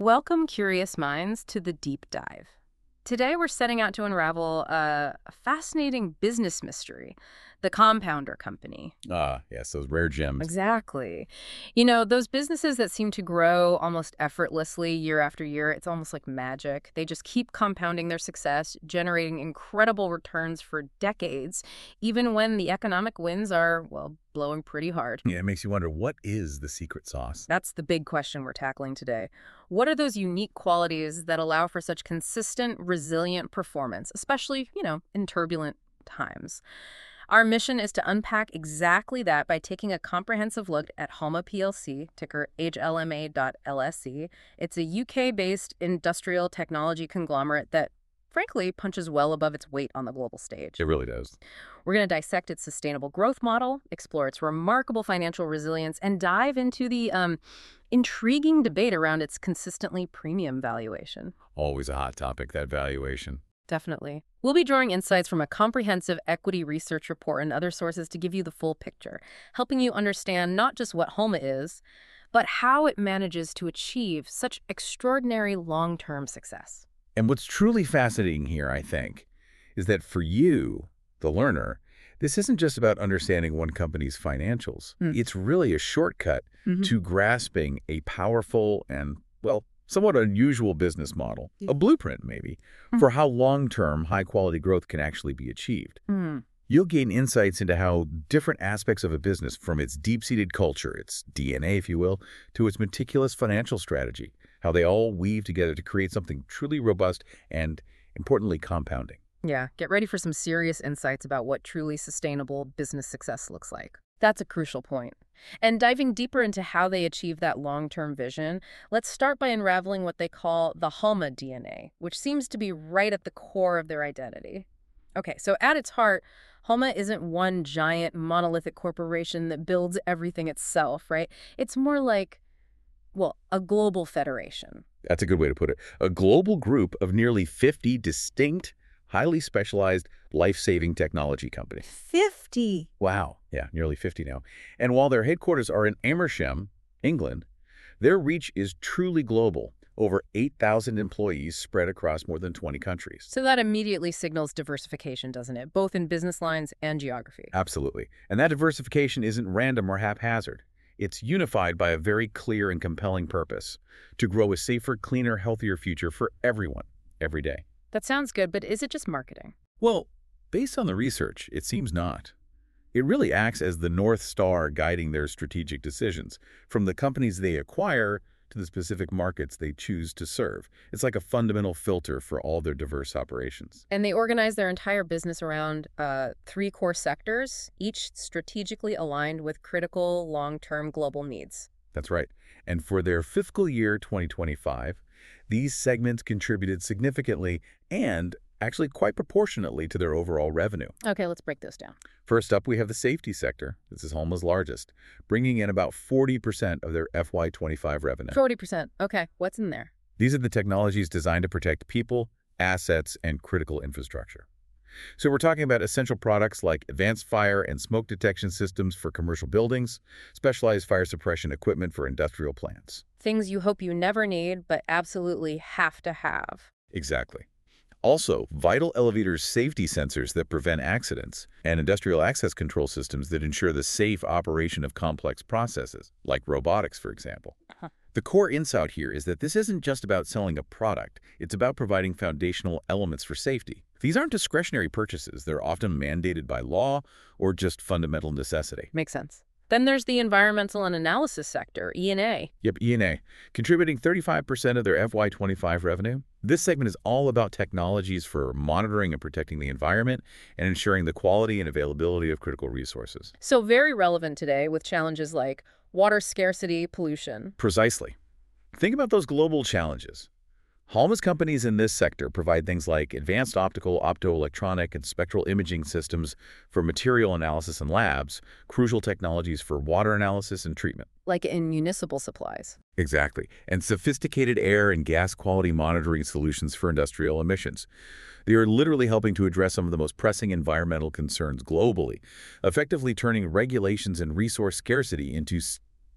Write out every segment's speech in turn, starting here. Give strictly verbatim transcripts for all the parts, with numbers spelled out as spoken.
Welcome, curious minds, to the deep dive. Today, we're setting out to unravel a a fascinating business mystery, the compounder company. Ah, yes, those rare gems. Exactly. You know, those businesses that seem to grow almost effortlessly year after year, it's almost like magic. They just keep compounding their success, generating incredible returns for decades, even when the economic winds are, well, blowing pretty hard. Yeah, it makes you wonder, what is the secret sauce? That's the big question we're tackling today. What are those unique qualities that allow for such consistent, resilient performance, especially, you know, in turbulent times? Our mission is to unpack exactly that by taking a comprehensive look at Halma P L C, ticker H L M A dot L S C. It's a U K-based industrial technology conglomerate that, frankly, punches well above its weight on the global stage. It really does. We're going to dissect its sustainable growth model, explore its remarkable financial resilience, and dive into the um, intriguing debate around its consistently premium valuation. Always a hot topic, that valuation. Definitely. We'll be drawing insights from a comprehensive equity research report and other sources to give you the full picture, helping you understand not just what Halma is, but how it manages to achieve such extraordinary long-term success. And what's truly fascinating here, I think, is that for you, the learner, this isn't just about understanding one company's financials. Mm. It's really a shortcut Mhm. to grasping a powerful and, well, somewhat unusual business model, Yeah. a blueprint maybe, Mm. for how long-term high-quality growth can actually be achieved. Mm. You'll gain insights into how different aspects of a business, from its deep-seated culture, its D N A, if you will, to its meticulous financial strategy, how they all weave together to create something truly robust and, importantly, compounding. Yeah, get ready for some serious insights about what truly sustainable business success looks like. That's a crucial point. And diving deeper into how they achieve that long-term vision, let's start by unraveling what they call the Halma D N A, which seems to be right at the core of their identity. Okay, so at its heart, Halma isn't one giant monolithic corporation that builds everything itself, right? It's more like, well, a global federation. That's a good way to put it. A global group of nearly fifty distinct, highly specialized, life-saving technology companies. fifty! Wow. Yeah, nearly fifty now. And while their headquarters are in Amersham, England, their reach is truly global. Over eight thousand employees spread across more than twenty countries. So that immediately signals diversification, doesn't it? Both in business lines and geography. Absolutely. And that diversification isn't random or haphazard. It's unified by a very clear and compelling purpose: to grow a safer, cleaner, healthier future for everyone, every day. That sounds good, but is it just marketing? Well, based on the research, it seems not. It really acts as the North Star guiding their strategic decisions, from the companies they acquire to the specific markets they choose to serve. It's like a fundamental filter for all their diverse operations. And they organize their entire business around uh, three core sectors, each strategically aligned with critical long-term global needs. That's right. And for their fiscal year twenty twenty-five, these segments contributed significantly and actually quite proportionately to their overall revenue. Okay, let's break those down. First up, we have the safety sector. This is Halma's largest, bringing in about forty percent of their F Y twenty-five revenue. forty percent. Okay, what's in there? These are the technologies designed to protect people, assets, and critical infrastructure. So we're talking about essential products like advanced fire and smoke detection systems for commercial buildings, specialized fire suppression equipment for industrial plants. Things you hope you never need, but absolutely have to have. Exactly. Also, vital elevators safety sensors that prevent accidents, and industrial access control systems that ensure the safe operation of complex processes, like robotics, for example. Uh-huh. The core insight here is that this isn't just about selling a product, it's about providing foundational elements for safety. These aren't discretionary purchases, they're often mandated by law or just fundamental necessity. Makes sense. Then there's the environmental and analysis sector, E and A. Yep, E and A, contributing thirty-five percent of their F Y twenty-five revenue. This segment is all about technologies for monitoring and protecting the environment and ensuring the quality and availability of critical resources. So very relevant today with challenges like water scarcity, pollution. Precisely. Think about those global challenges. Halma's companies in this sector provide things like advanced optical, optoelectronic, and spectral imaging systems for material analysis in labs, crucial technologies for water analysis and treatment. Like in municipal supplies. Exactly. And sophisticated air and gas quality monitoring solutions for industrial emissions. They are literally helping to address some of the most pressing environmental concerns globally, effectively turning regulations and resource scarcity into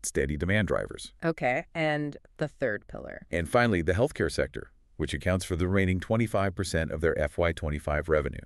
steady demand drivers. Okay, and the third pillar. And finally, the healthcare sector, which accounts for the remaining twenty-five percent of their F Y twenty-five revenue.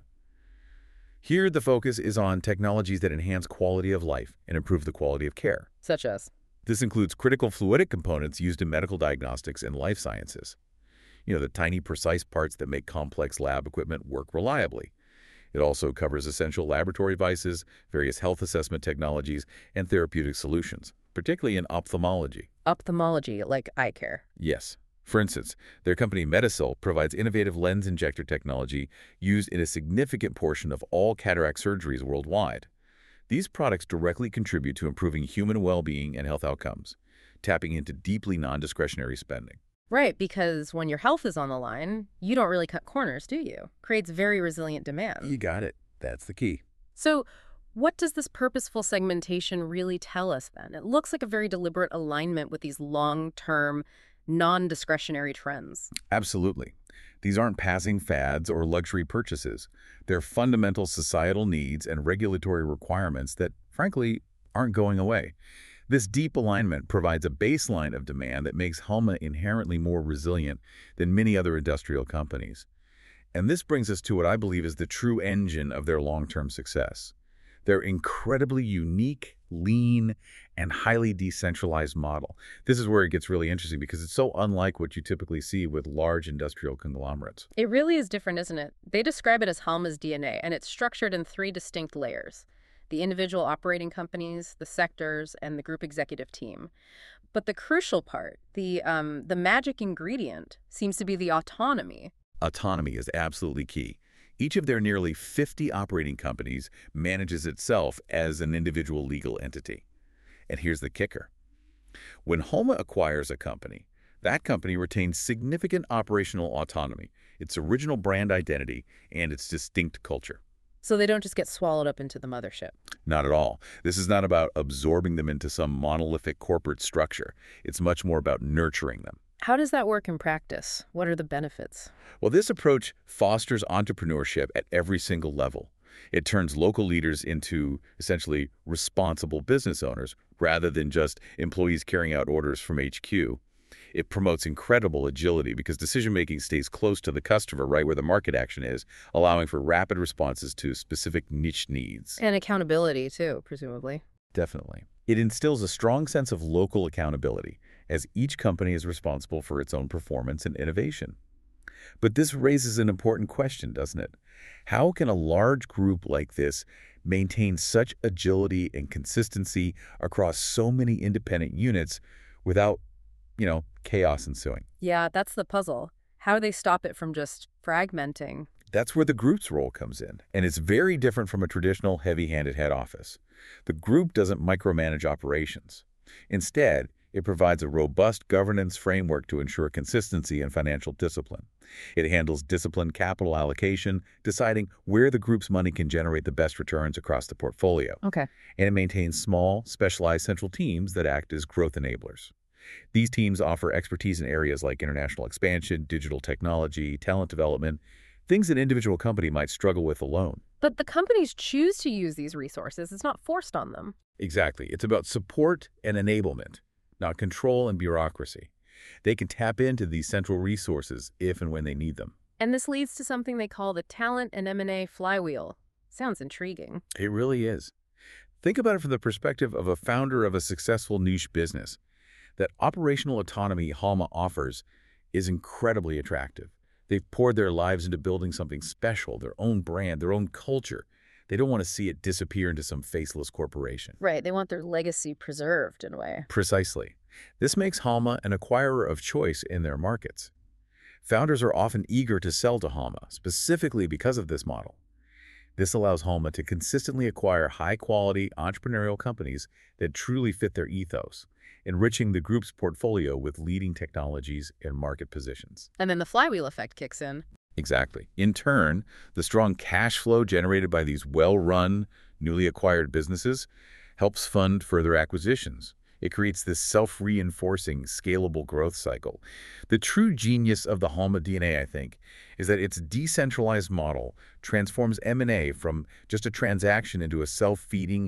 Here, the focus is on technologies that enhance quality of life and improve the quality of care. Such as? This includes critical fluidic components used in medical diagnostics and life sciences. You know, the tiny, precise parts that make complex lab equipment work reliably. It also covers essential laboratory devices, various health assessment technologies, and therapeutic solutions, particularly in ophthalmology. Ophthalmology, like eye care. Yes. For instance, their company Medisil provides innovative lens injector technology used in a significant portion of all cataract surgeries worldwide. These products directly contribute to improving human well-being and health outcomes, tapping into deeply non-discretionary spending. Right, because when your health is on the line, you don't really cut corners, do you? Creates very resilient demand. You got it. That's the key. So what does this purposeful segmentation really tell us then? It looks like a very deliberate alignment with these long-term, non-discretionary trends. Absolutely. These aren't passing fads or luxury purchases. They're fundamental societal needs and regulatory requirements that, frankly, aren't going away. This deep alignment provides a baseline of demand that makes Halma inherently more resilient than many other industrial companies. And this brings us to what I believe is the true engine of their long-term success. Their incredibly unique, lean, and highly decentralized model. This is where it gets really interesting because it's so unlike what you typically see with large industrial conglomerates. It really is different, isn't it? They describe it as Halma's D N A, and it's structured in three distinct layers: the individual operating companies, the sectors, and the group executive team. But the crucial part, the, um, the magic ingredient, seems to be the autonomy. Autonomy is absolutely key. Each of their nearly fifty operating companies manages itself as an individual legal entity. And here's the kicker. When Halma acquires a company, that company retains significant operational autonomy, its original brand identity, and its distinct culture. So they don't just get swallowed up into the mothership. Not at all. This is not about absorbing them into some monolithic corporate structure. It's much more about nurturing them. How does that work in practice? What are the benefits? Well, this approach fosters entrepreneurship at every single level. It turns local leaders into essentially responsible business owners rather than just employees carrying out orders from H Q. It promotes incredible agility because decision-making stays close to the customer, right where the market action is, allowing for rapid responses to specific niche needs. And accountability, too, presumably. Definitely. It instills a strong sense of local accountability, as each company is responsible for its own performance and innovation. But this raises an important question, doesn't it? How can a large group like this maintain such agility and consistency across so many independent units without, you know, chaos ensuing? Yeah, that's the puzzle. How do they stop it from just fragmenting? That's where the group's role comes in, and it's very different from a traditional heavy-handed head office. The group doesn't micromanage operations. Instead, it provides a robust governance framework to ensure consistency and financial discipline. It handles disciplined capital allocation, deciding where the group's money can generate the best returns across the portfolio. Okay. And it maintains small, specialized central teams that act as growth enablers. These teams offer expertise in areas like international expansion, digital technology, talent development, things an individual company might struggle with alone. But the companies choose to use these resources. It's not forced on them. Exactly. It's about support and enablement, not control and bureaucracy. They can tap into these central resources if and when they need them. And this leads to something they call the talent and M and A flywheel. Sounds intriguing. It really is. Think about it from the perspective of a founder of a successful niche business. That operational autonomy Halma offers is incredibly attractive. They've poured their lives into building something special, their own brand, their own culture. They don't want to see it disappear into some faceless corporation. Right, they want their legacy preserved in a way. Precisely. This makes Halma an acquirer of choice in their markets. Founders are often eager to sell to Halma, specifically because of this model. This allows Halma to consistently acquire high-quality entrepreneurial companies that truly fit their ethos, enriching the group's portfolio with leading technologies and market positions. And then the flywheel effect kicks in. Exactly. In turn, the strong cash flow generated by these well-run, newly acquired businesses helps fund further acquisitions. It creates this self-reinforcing, scalable growth cycle. The true genius of the Halma D N A, I think, is that its decentralized model transforms M and A from just a transaction into a self-feeding,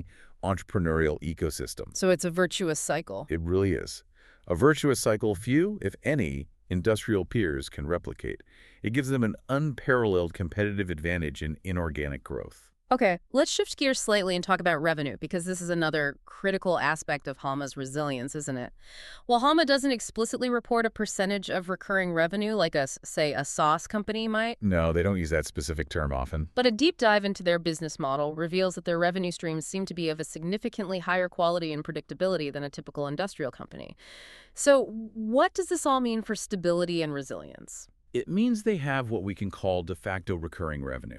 entrepreneurial ecosystem. So it's a virtuous cycle. It really is. A virtuous cycle few, if any, industrial peers can replicate. It gives them an unparalleled competitive advantage in inorganic growth. Okay, let's shift gears slightly and talk about revenue, because this is another critical aspect of Halma's resilience, isn't it? While Halma doesn't explicitly report a percentage of recurring revenue like a, s- say, a SaaS company might, No, they don't use that specific term often. but a deep dive into their business model reveals that their revenue streams seem to be of a significantly higher quality and predictability than a typical industrial company. So what does this all mean for stability and resilience? It means they have what we can call de facto recurring revenue.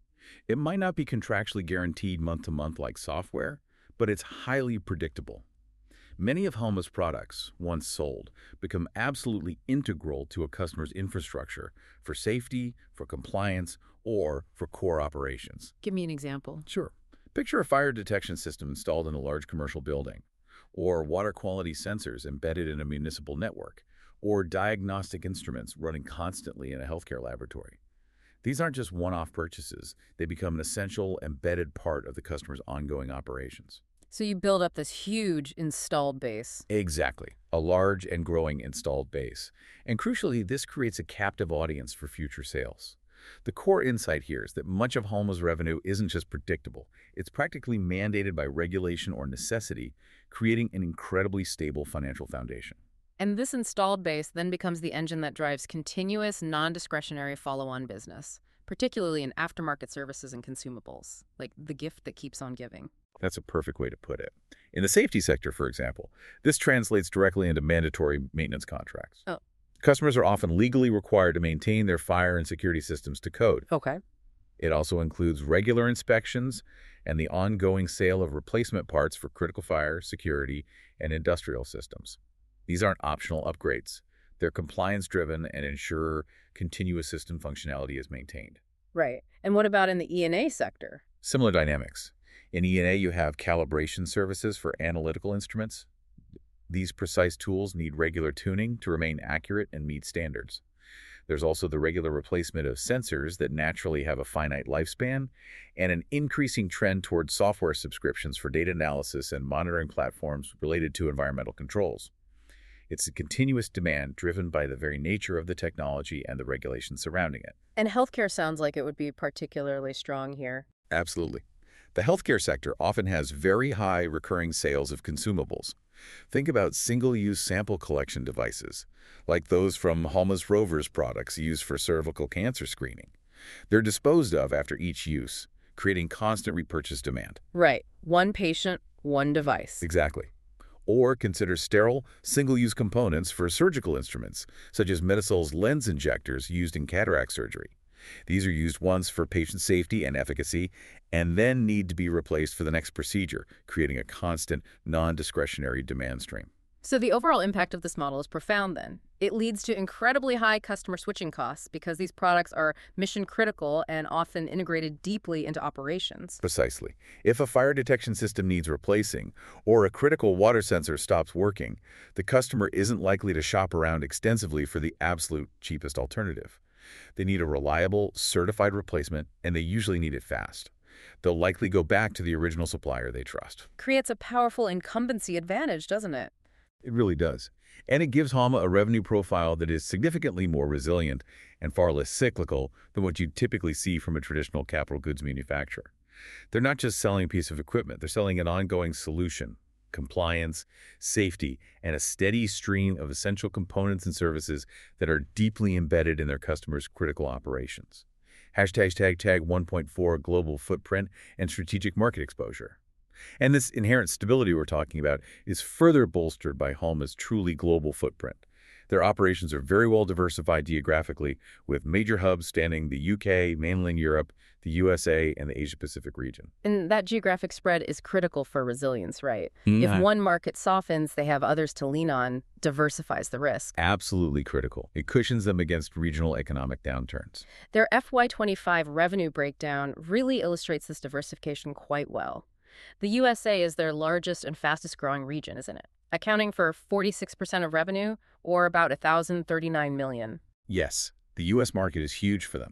It might not be contractually guaranteed month to month like software, but it's highly predictable. Many of Halma's products, once sold, become absolutely integral to a customer's infrastructure for safety, for compliance, or for core operations. Give me an example. Sure. Picture a fire detection system installed in a large commercial building, or water quality sensors embedded in a municipal network, or diagnostic instruments running constantly in a healthcare laboratory. These aren't just one-off purchases. They become an essential, embedded part of the customer's ongoing operations. So you build up this huge installed base. Exactly. A large and growing installed base. And crucially, this creates a captive audience for future sales. The core insight here is that much of Halma's revenue isn't just predictable. It's practically mandated by regulation or necessity, creating an incredibly stable financial foundation. And this installed base then becomes the engine that drives continuous, non-discretionary follow-on business, particularly in aftermarket services and consumables, like the gift that keeps on giving. That's a perfect way to put it. In the safety sector, for example, this translates directly into mandatory maintenance contracts. Oh. Customers are often legally required to maintain their fire and security systems to code. Okay. It also includes regular inspections and the ongoing sale of replacement parts for critical fire, security, and industrial systems. These aren't optional upgrades. They're compliance-driven and ensure continuous system functionality is maintained. Right. And what about in the E and A sector? Similar dynamics. In E and A, you have calibration services for analytical instruments. These precise tools need regular tuning to remain accurate and meet standards. There's also the regular replacement of sensors that naturally have a finite lifespan, and an increasing trend towards software subscriptions for data analysis and monitoring platforms related to environmental controls. It's a continuous demand driven by the very nature of the technology and the regulations surrounding it. And healthcare sounds like it would be particularly strong here. Absolutely. The healthcare sector often has very high recurring sales of consumables. Think about single-use sample collection devices, like those from Halma's Rovers products used for cervical cancer screening. They're disposed of after each use, creating constant repurchase demand. Right. One patient, one device. Exactly. Or consider sterile, single-use components for surgical instruments, such as Medisol's lens injectors used in cataract surgery. These are used once for patient safety and efficacy, and then need to be replaced for the next procedure, creating a constant, non-discretionary demand stream. So the overall impact of this model is profound then. It leads to incredibly high customer switching costs because these products are mission critical and often integrated deeply into operations. Precisely. If a fire detection system needs replacing, or a critical water sensor stops working, the customer isn't likely to shop around extensively for the absolute cheapest alternative. They need a reliable, certified replacement, and they usually need it fast. They'll likely go back to the original supplier they trust. Creates a powerful incumbency advantage, doesn't it? It really does. And it gives Halma a revenue profile that is significantly more resilient and far less cyclical than what you'd typically see from a traditional capital goods manufacturer. They're not just selling a piece of equipment, they're selling an ongoing solution, compliance, safety, and a steady stream of essential components and services that are deeply embedded in their customers' critical operations. Hashtag tag tag one point four global footprint and strategic market exposure. And this inherent stability we're talking about is further bolstered by Halma's truly global footprint. Their operations are very well diversified geographically, with major hubs spanning the U K, mainland Europe, the U S A, and the Asia-Pacific region. And that geographic spread is critical for resilience, right? Yeah. If one market softens, they have others to lean on, diversifies the risk. Absolutely critical. It cushions them against regional economic downturns. Their F Y twenty-five revenue breakdown really illustrates this diversification quite well. The U S A is their largest and fastest growing region, isn't it? Accounting for forty-six percent of revenue, or about one thousand thirty-nine million dollars. Yes, the U S market is huge for them.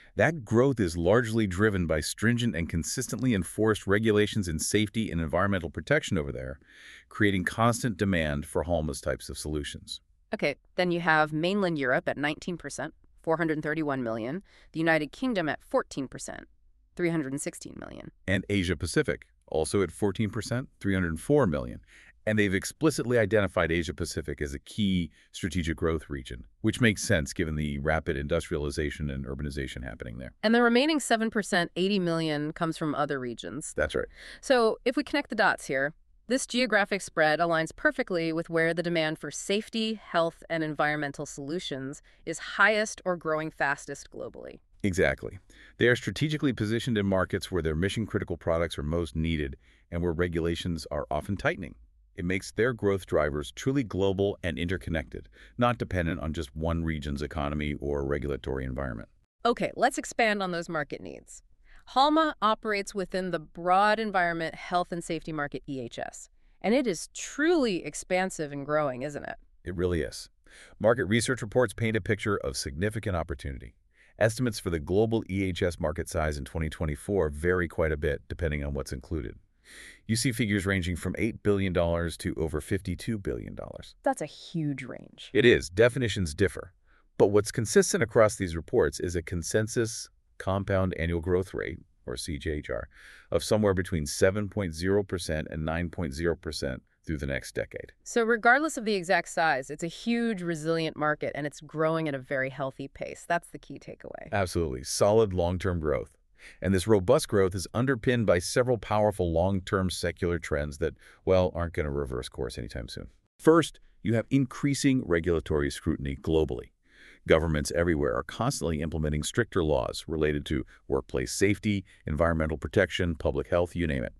That growth is largely driven by stringent and consistently enforced regulations in safety and environmental protection over there, creating constant demand for Halma's types of solutions. Okay, then you have mainland Europe at nineteen percent, four hundred thirty-one million, the United Kingdom at fourteen percent, three hundred sixteen million. And Asia Pacific, also at fourteen percent, three hundred four million. And they've explicitly identified Asia Pacific as a key strategic growth region, which makes sense given the rapid industrialization and urbanization happening there. And the remaining seven percent, eighty million, comes from other regions. That's right. So if we connect the dots here, this geographic spread aligns perfectly with where the demand for safety, health, and environmental solutions is highest or growing fastest globally. Exactly. They are strategically positioned in markets where their mission-critical products are most needed and where regulations are often tightening. It makes their growth drivers truly global and interconnected, not dependent on just one region's economy or regulatory environment. Okay, let's expand on those market needs. Halma operates within the broad environment health and safety market E H S, and it is truly expansive and growing, isn't it? It really is. Market research reports paint a picture of significant opportunity. Estimates for the global E H S market size in twenty twenty-four vary quite a bit depending on what's included. You see figures ranging from eight billion dollars to over fifty-two billion dollars. That's a huge range. It is. Definitions differ. But what's consistent across these reports is a consensus compound annual growth rate, or C G H R, of somewhere between seven point zero percent and nine point zero percent through the next decade. So regardless of the exact size, it's a huge, resilient market, and it's growing at a very healthy pace. That's the key takeaway. Absolutely. Solid long-term growth. And this robust growth is underpinned by several powerful long-term secular trends that, well, aren't going to reverse course anytime soon. First, you have increasing regulatory scrutiny globally. Governments everywhere are constantly implementing stricter laws related to workplace safety, environmental protection, public health, you name it.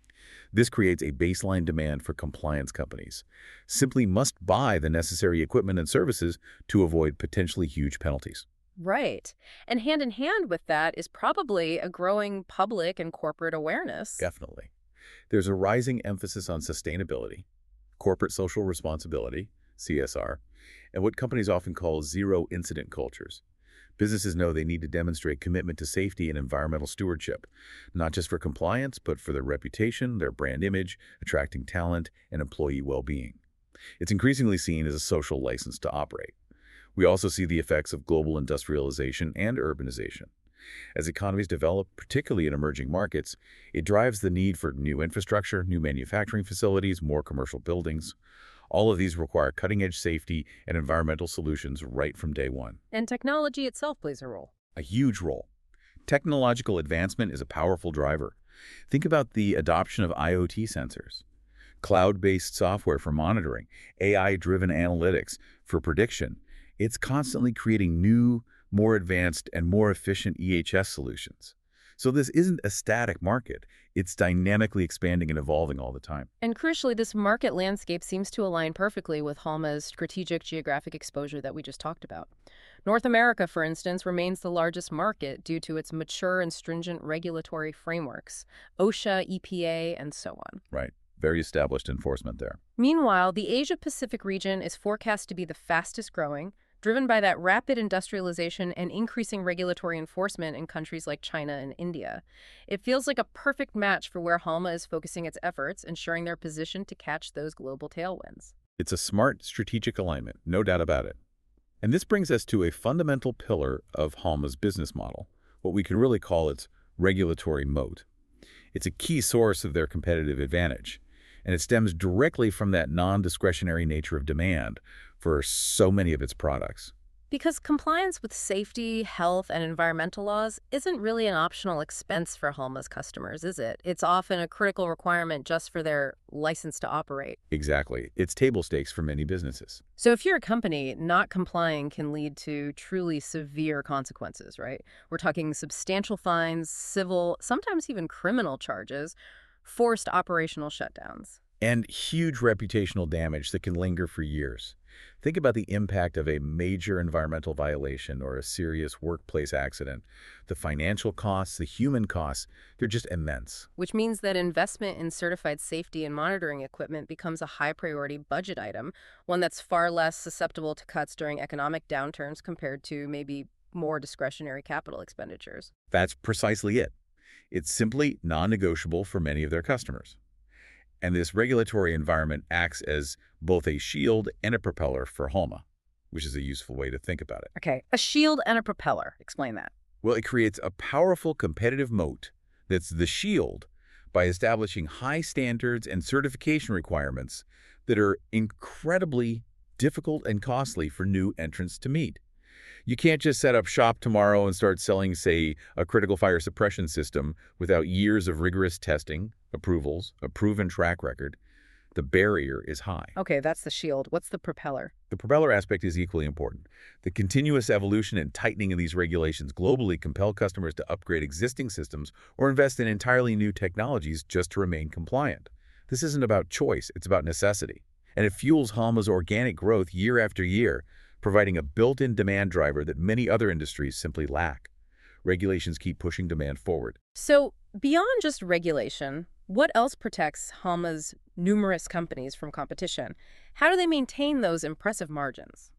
This creates a baseline demand for compliance companies. Simply must buy the necessary equipment and services to avoid potentially huge penalties. Right. And hand in hand with that is probably a growing public and corporate awareness. Definitely. There's a rising emphasis on sustainability, corporate social responsibility, C S R, and what companies often call zero-incident cultures. Businesses know they need to demonstrate commitment to safety and environmental stewardship, not just for compliance, but for their reputation, their brand image, attracting talent, and employee well-being. It's increasingly seen as a social license to operate. We also see the effects of global industrialization and urbanization. As economies develop, particularly in emerging markets, it drives the need for new infrastructure, new manufacturing facilities, more commercial buildings. All of these require cutting-edge safety and environmental solutions right from day one. And technology itself plays a role. A huge role. Technological advancement is a powerful driver. Think about the adoption of I O T sensors, cloud-based software for monitoring, A I-driven analytics for prediction. It's constantly creating new, more advanced, and more efficient E H S solutions. So this isn't a static market. It's dynamically expanding and evolving all the time. And crucially, this market landscape seems to align perfectly with Halma's strategic geographic exposure that we just talked about. North America, for instance, remains the largest market due to its mature and stringent regulatory frameworks, OSHA, E P A, and so on. Right. Very established enforcement there. Meanwhile, the Asia-Pacific region is forecast to be the fastest growing, driven by that rapid industrialization and increasing regulatory enforcement in countries like China and India. It feels like a perfect match for where Halma is focusing its efforts, ensuring they're positioned to catch those global tailwinds. It's a smart strategic alignment, no doubt about it. And this brings us to a fundamental pillar of Halma's business model, what we could really call its regulatory moat. It's a key source of their competitive advantage, and it stems directly from that non-discretionary nature of demand for so many of its products. Because compliance with safety, health, and environmental laws isn't really an optional expense for Halma's customers, is it? It's often a critical requirement just for their license to operate. Exactly. It's table stakes for many businesses. So if you're a company, not complying can lead to truly severe consequences, right? We're talking substantial fines, civil, sometimes even criminal charges, forced operational shutdowns. And huge reputational damage that can linger for years. Think about the impact of a major environmental violation or a serious workplace accident. The financial costs, the human costs, they're just immense. Which means that investment in certified safety and monitoring equipment becomes a high-priority budget item, one that's far less susceptible to cuts during economic downturns compared to maybe more discretionary capital expenditures. That's precisely it. It's simply non-negotiable for many of their customers. And this regulatory environment acts as both a shield and a propeller for Halma, which is a useful way to think about it. Okay, a shield and a propeller. Explain that. Well, it creates a powerful competitive moat that's the shield by establishing high standards and certification requirements that are incredibly difficult and costly for new entrants to meet. You can't just set up shop tomorrow and start selling, say, a critical fire suppression system without years of rigorous testing, approvals, a proven track record. The barrier is high. Okay, that's the shield. What's the propeller? The propeller aspect is equally important. The continuous evolution and tightening of these regulations globally compel customers to upgrade existing systems or invest in entirely new technologies just to remain compliant. This isn't about choice, it's about necessity. And it fuels Halma's organic growth year after year, providing a built-in demand driver that many other industries simply lack. Regulations keep pushing demand forward. So, beyond just regulation, what else protects Halma's numerous companies from competition? How do they maintain those impressive margins?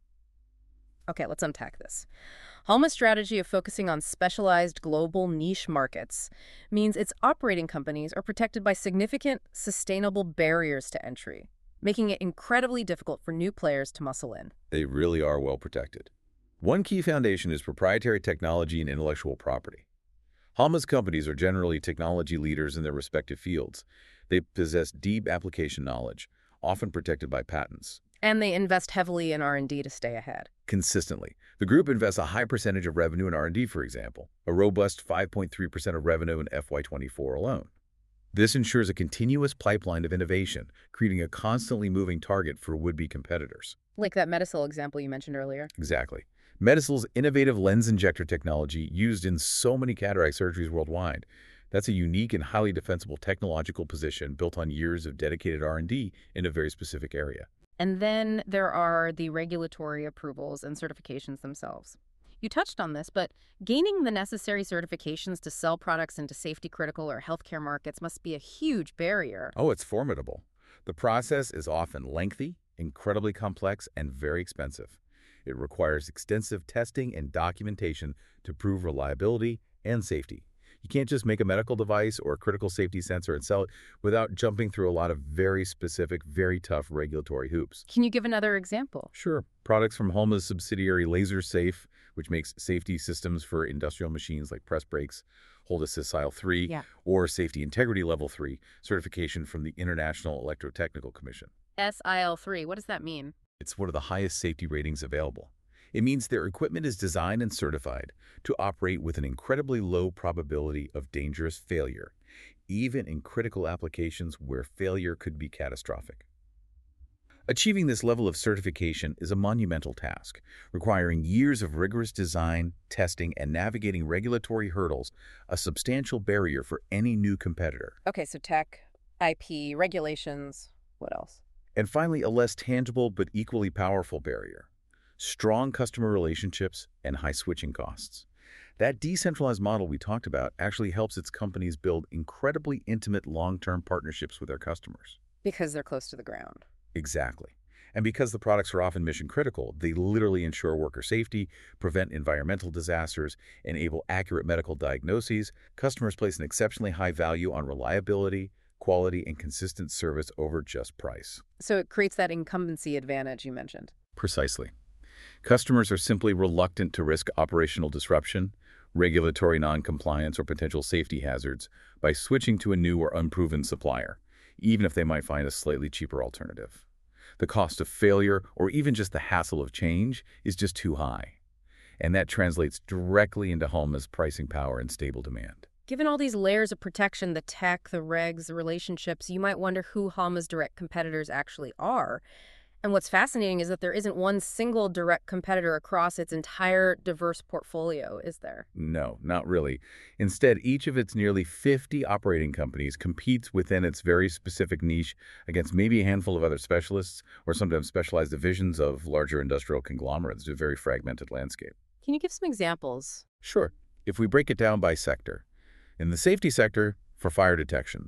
Okay, let's unpack this. Halma's strategy of focusing on specialized global niche markets means its operating companies are protected by significant, sustainable barriers to entry, making it incredibly difficult for new players to muscle in. They really are well protected. One key foundation is proprietary technology and intellectual property. Halma's companies are generally technology leaders in their respective fields. They possess deep application knowledge, often protected by patents. And they invest heavily in R and D to stay ahead. Consistently. The group invests a high percentage of revenue in R and D, for example, a robust five point three percent of revenue in F Y twenty-four alone. This ensures a continuous pipeline of innovation, creating a constantly moving target for would-be competitors. Like that Medicel example you mentioned earlier. Exactly. Medicel's innovative lens injector technology used in so many cataract surgeries worldwide. That's a unique and highly defensible technological position built on years of dedicated R and D in a very specific area. And then there are the regulatory approvals and certifications themselves. You touched on this, but gaining the necessary certifications to sell products into safety-critical or healthcare markets must be a huge barrier. Oh, it's formidable. The process is often lengthy, incredibly complex, and very expensive. It requires extensive testing and documentation to prove reliability and safety. You can't just make a medical device or a critical safety sensor and sell it without jumping through a lot of very specific, very tough regulatory hoops. Can you give another example? Sure. Products from Halma's subsidiary LaserSafe, which makes safety systems for industrial machines like press brakes, hold assist S I L three, Yeah. or Safety Integrity Level three, certification from the International Electrotechnical Commission. S I L three, what does that mean? It's one of the highest safety ratings available. It means their equipment is designed and certified to operate with an incredibly low probability of dangerous failure, even in critical applications where failure could be catastrophic. Achieving this level of certification is a monumental task, requiring years of rigorous design, testing, and navigating regulatory hurdles, a substantial barrier for any new competitor. Okay, so tech, I P, regulations, what else? And finally, a less tangible but equally powerful barrier: strong customer relationships and high switching costs. That decentralized model we talked about actually helps its companies build incredibly intimate long-term partnerships with their customers. Because they're close to the ground. Exactly. And because the products are often mission-critical, they literally ensure worker safety, prevent environmental disasters, enable accurate medical diagnoses. Customers place an exceptionally high value on reliability, quality, and consistent service over just price. So it creates that incumbency advantage you mentioned. Precisely. Customers are simply reluctant to risk operational disruption, regulatory non-compliance, or potential safety hazards by switching to a new or unproven supplier, even if they might find a slightly cheaper alternative. The cost of failure, or even just the hassle of change, is just too high. And that translates directly into Halma's pricing power and stable demand. Given all these layers of protection, the tech, the regs, the relationships, you might wonder who Halma's direct competitors actually are. And what's fascinating is that there isn't one single direct competitor across its entire diverse portfolio, is there? No, not really. Instead, each of its nearly fifty operating companies competes within its very specific niche against maybe a handful of other specialists or sometimes specialized divisions of larger industrial conglomerates. It's a very fragmented landscape. Can you give some examples? Sure. If we break it down by sector. In the safety sector, for fire detection,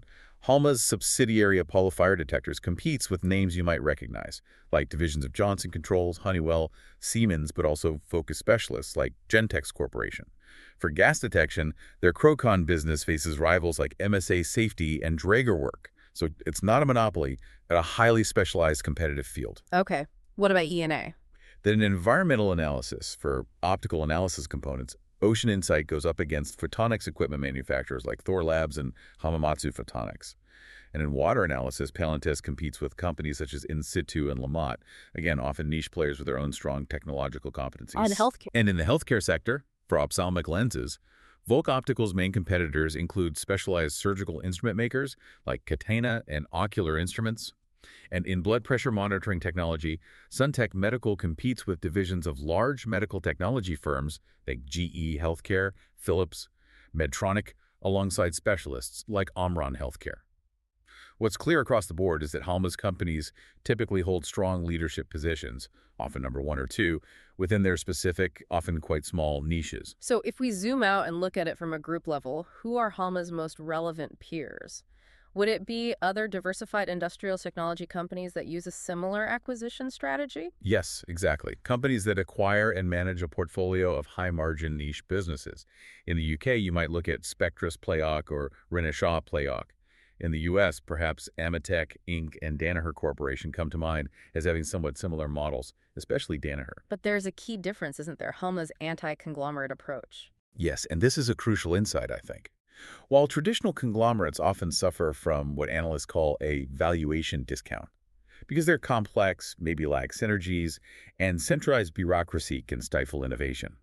Halma's subsidiary Apollo Fire Detectors competes with names you might recognize, like divisions of Johnson Controls, Honeywell, Siemens, but also focus specialists like Gentex Corporation. For gas detection, their Crocon business faces rivals like M S A Safety and Draegerwerk, so it's not a monopoly, but a highly specialized competitive field. Okay. What about E and A? Then in environmental analysis for optical analysis components, Ocean Insight goes up against photonics equipment manufacturers like Thor Labs and Hamamatsu Photonics. And in water analysis, Palantir competes with companies such as In Situ and Lamont, again, often niche players with their own strong technological competencies. On healthcare. And in the healthcare sector, for ophthalmic lenses, Volk Optical's main competitors include specialized surgical instrument makers like Catena and Ocular Instruments. And in blood pressure monitoring technology, Suntech Medical competes with divisions of large medical technology firms like G E Healthcare, Philips, Medtronic, alongside specialists like Omron Healthcare. What's clear across the board is that Halma's companies typically hold strong leadership positions, often number one or two, within their specific, often quite small niches. So if we zoom out and look at it from a group level, who are Halma's most relevant peers? Would it be other diversified industrial technology companies that use a similar acquisition strategy? Yes, exactly. Companies that acquire and manage a portfolio of high-margin niche businesses. In the U K, you might look at Spectris Playok or Renishaw Playok. In the U S, perhaps Ametek, Incorporated, and Danaher Corporation come to mind as having somewhat similar models, especially Danaher. But there's a key difference, isn't there? Halma's anti-conglomerate approach. Yes, and this is a crucial insight, I think. While traditional conglomerates often suffer from what analysts call a valuation discount, because they're complex, maybe lack synergies, and centralized bureaucracy can stifle innovation.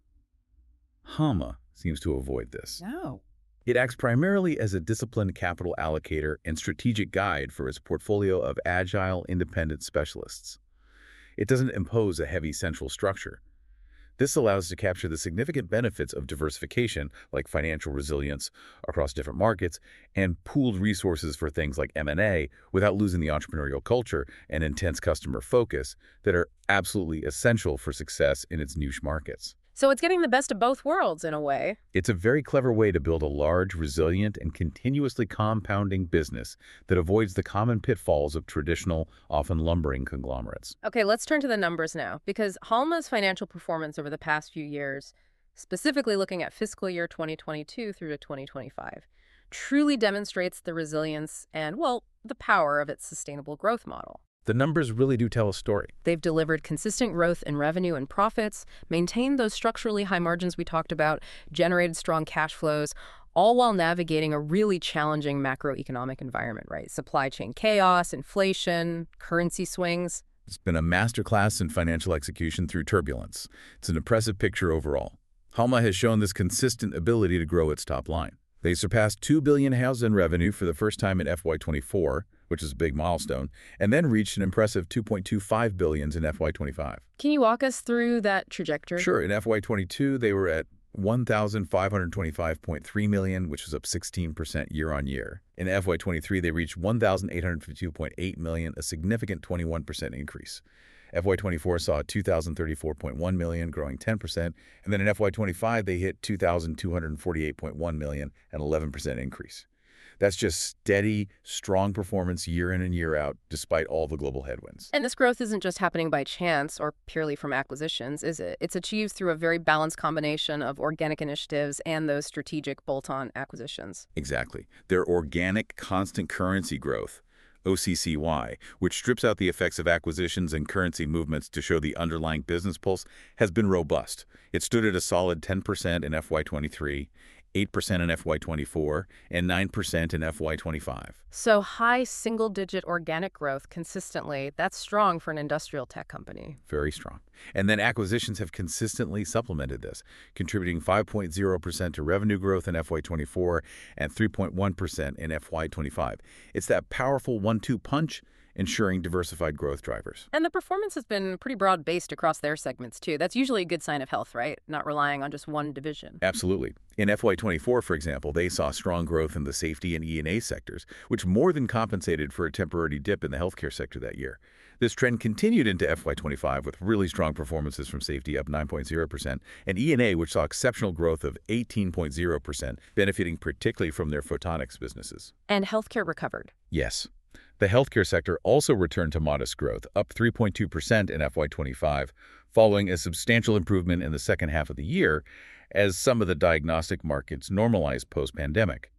Halma seems to avoid this. No. It acts primarily as a disciplined capital allocator and strategic guide for its portfolio of agile, independent specialists. It doesn't impose a heavy central structure. This allows to capture the significant benefits of diversification, like financial resilience across different markets, and pooled resources for things like M and A without losing the entrepreneurial culture and intense customer focus that are absolutely essential for success in its niche markets. So it's getting the best of both worlds in a way. It's a very clever way to build a large, resilient, and continuously compounding business that avoids the common pitfalls of traditional, often lumbering conglomerates. Okay, let's turn to the numbers now, because Halma's financial performance over the past few years, specifically looking at fiscal year twenty twenty-two through to twenty twenty-five, truly demonstrates the resilience and, well, the power of its sustainable growth model. The numbers really do tell a story. They've delivered consistent growth in revenue and profits, maintained those structurally high margins we talked about, generated strong cash flows, all while navigating a really challenging macroeconomic environment, right? Supply chain chaos, inflation, currency swings. It's been a masterclass in financial execution through turbulence. It's an impressive picture overall. Halma has shown this consistent ability to grow its top line. They surpassed two billion dollars in revenue for the first time in F Y twenty-four, which is a big milestone, and then reached an impressive two point two five billion dollars in F Y twenty-five. Can you walk us through that trajectory? Sure. In F Y twenty-two, they were at one thousand five hundred twenty-five point three million dollars, which was up sixteen percent year on year. In F Y twenty-three, they reached one thousand eight hundred fifty-two point eight million dollars, a significant twenty-one percent increase. F Y twenty-four saw two thousand thirty-four point one million dollars, growing ten percent, and then in F Y twenty-five, they hit two thousand two hundred forty-eight point one million dollars, an eleven percent increase. That's just steady, strong performance year in and year out, despite all the global headwinds. And this growth isn't just happening by chance or purely from acquisitions, is it? It's achieved through a very balanced combination of organic initiatives and those strategic bolt-on acquisitions. Exactly. Their organic constant currency growth, O C C Y, which strips out the effects of acquisitions and currency movements to show the underlying business pulse, has been robust. It stood at a solid ten percent in F Y twenty-three, eight percent in F Y twenty-four, and nine percent in F Y twenty-five. So high single-digit organic growth consistently, that's strong for an industrial tech company. Very strong. And then acquisitions have consistently supplemented this, contributing five point zero percent to revenue growth in F Y twenty-four and three point one percent in F Y twenty-five. It's that powerful one two punch, ensuring diversified growth drivers. And the performance has been pretty broad-based across their segments, too. That's usually a good sign of health, right? Not relying on just one division. Absolutely. In F Y twenty-four, for example, they saw strong growth in the safety and E and A sectors, which more than compensated for a temporary dip in the healthcare sector that year. This trend continued into F Y twenty-five with really strong performances from safety up nine point zero percent and E and A, which saw exceptional growth of eighteen point zero percent, benefiting particularly from their photonics businesses. And healthcare recovered. Yes. The healthcare sector also returned to modest growth, up three point two percent in F Y twenty-five, following a substantial improvement in the second half of the year as some of the diagnostic markets normalized post-pandemic.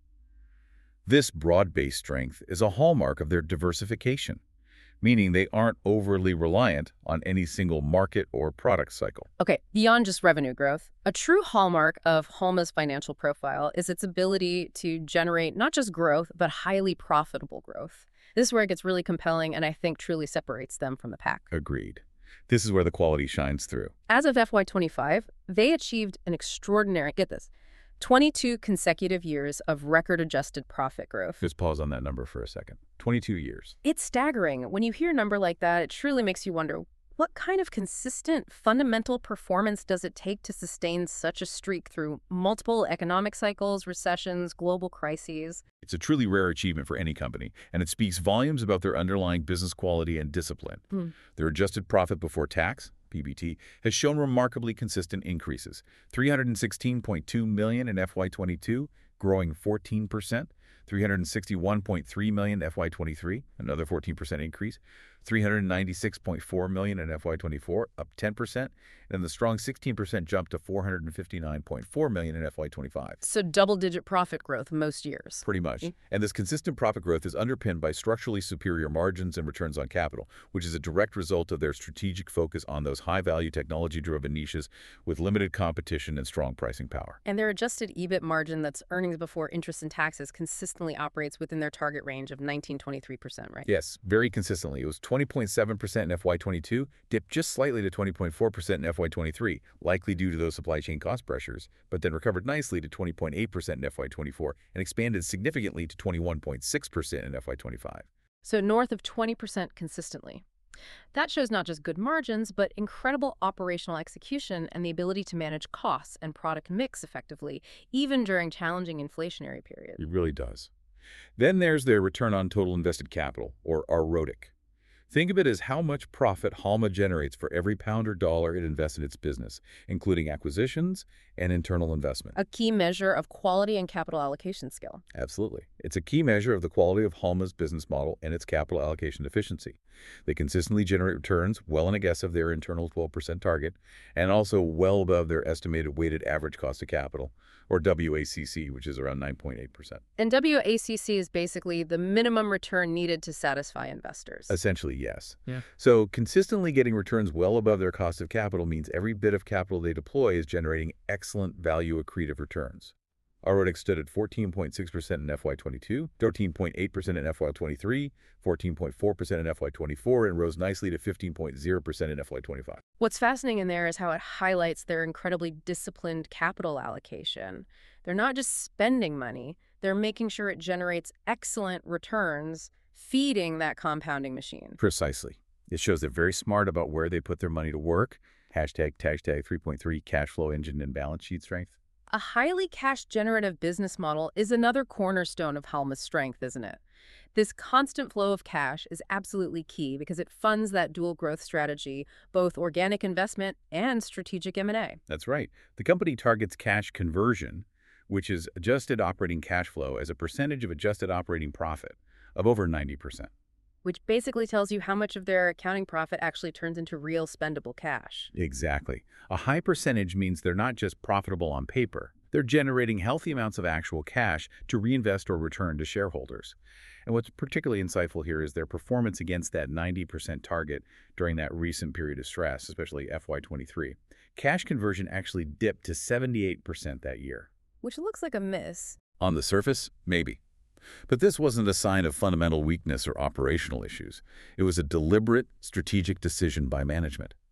This broad-based strength is a hallmark of their diversification, meaning they aren't overly reliant on any single market or product cycle. Okay, beyond just revenue growth, a true hallmark of Halma's financial profile is its ability to generate not just growth, but highly profitable growth. This is where it gets really compelling and I think truly separates them from the pack. Agreed. This is where the quality shines through. As of F Y twenty-five, they achieved an extraordinary, get this, twenty-two consecutive years of record-adjusted profit growth. Just pause on that number for a second. twenty-two years. It's staggering. When you hear a number like that, it truly makes you wonder, what kind of consistent, fundamental performance does it take to sustain such a streak through multiple economic cycles, recessions, global crises? It's a truly rare achievement for any company, and it speaks volumes about their underlying business quality and discipline. Hmm. Their adjusted profit before tax, P B T, has shown remarkably consistent increases. three hundred sixteen point two million dollars in F Y twenty-two, growing fourteen percent. three hundred sixty-one point three million dollars in F Y twenty-three, another fourteen percent increase. three hundred ninety-six point four million dollars in F Y twenty-four, up ten percent. And the strong sixteen percent jump to four hundred fifty-nine point four million dollars in F Y twenty-five. So double-digit profit growth most years. Pretty much. Mm-hmm. And this consistent profit growth is underpinned by structurally superior margins and returns on capital, which is a direct result of their strategic focus on those high-value technology-driven niches with limited competition and strong pricing power. And their adjusted E B I T margin, that's earnings before interest and taxes, consistently operates within their target range of nineteen to twenty-three percent, right? Yes, very consistently. It was twenty point seven percent in F Y twenty-two, dipped just slightly to twenty point four percent in F Y twenty-three, likely due to those supply chain cost pressures, but then recovered nicely to twenty point eight percent in F Y twenty-four and expanded significantly to twenty-one point six percent in F Y twenty-five. So north of twenty percent consistently. That shows not just good margins, but incredible operational execution and the ability to manage costs and product mix effectively, even during challenging inflationary periods. It really does. Then there's their return on total invested capital, or R O T C. Think of it as how much profit Halma generates for every pound or dollar it invests in its business, including acquisitions and internal investment. A key measure of quality and capital allocation skill. Absolutely. It's a key measure of the quality of Halma's business model and its capital allocation efficiency. They consistently generate returns well in excess of their internal twelve percent target and also well above their estimated weighted average cost of capital, or W A C C, which is around nine point eight percent. And W A C C is basically the minimum return needed to satisfy investors. Essentially, yes. Yeah. So consistently getting returns well above their cost of capital means every bit of capital they deploy is generating excellent value accretive returns. R O T C stood at fourteen point six percent in F Y twenty-two, thirteen point eight percent in F Y twenty-three, fourteen point four percent in F Y twenty-four, and rose nicely to fifteen point zero percent in F Y twenty-five. What's fascinating in there is how it highlights their incredibly disciplined capital allocation. They're not just spending money, they're making sure it generates excellent returns, feeding that compounding machine. Precisely. It shows they're very smart about where they put their money to work. Hashtag, hashtag three point three, cash flow engine and balance sheet strength. A highly cash-generative business model is another cornerstone of Halma's strength, isn't it? This constant flow of cash is absolutely key because it funds that dual growth strategy, both organic investment and strategic M and A. That's right. The company targets cash conversion, which is adjusted operating cash flow as a percentage of adjusted operating profit of over ninety percent. Which basically tells you how much of their accounting profit actually turns into real spendable cash. Exactly. A high percentage means they're not just profitable on paper. They're generating healthy amounts of actual cash to reinvest or return to shareholders. And what's particularly insightful here is their performance against that ninety percent target during that recent period of stress, especially F Y twenty-three. Cash conversion actually dipped to seventy-eight percent that year. Which looks like a miss. On the surface, maybe. But this wasn't a sign of fundamental weakness or operational issues. It was a deliberate, strategic decision by management.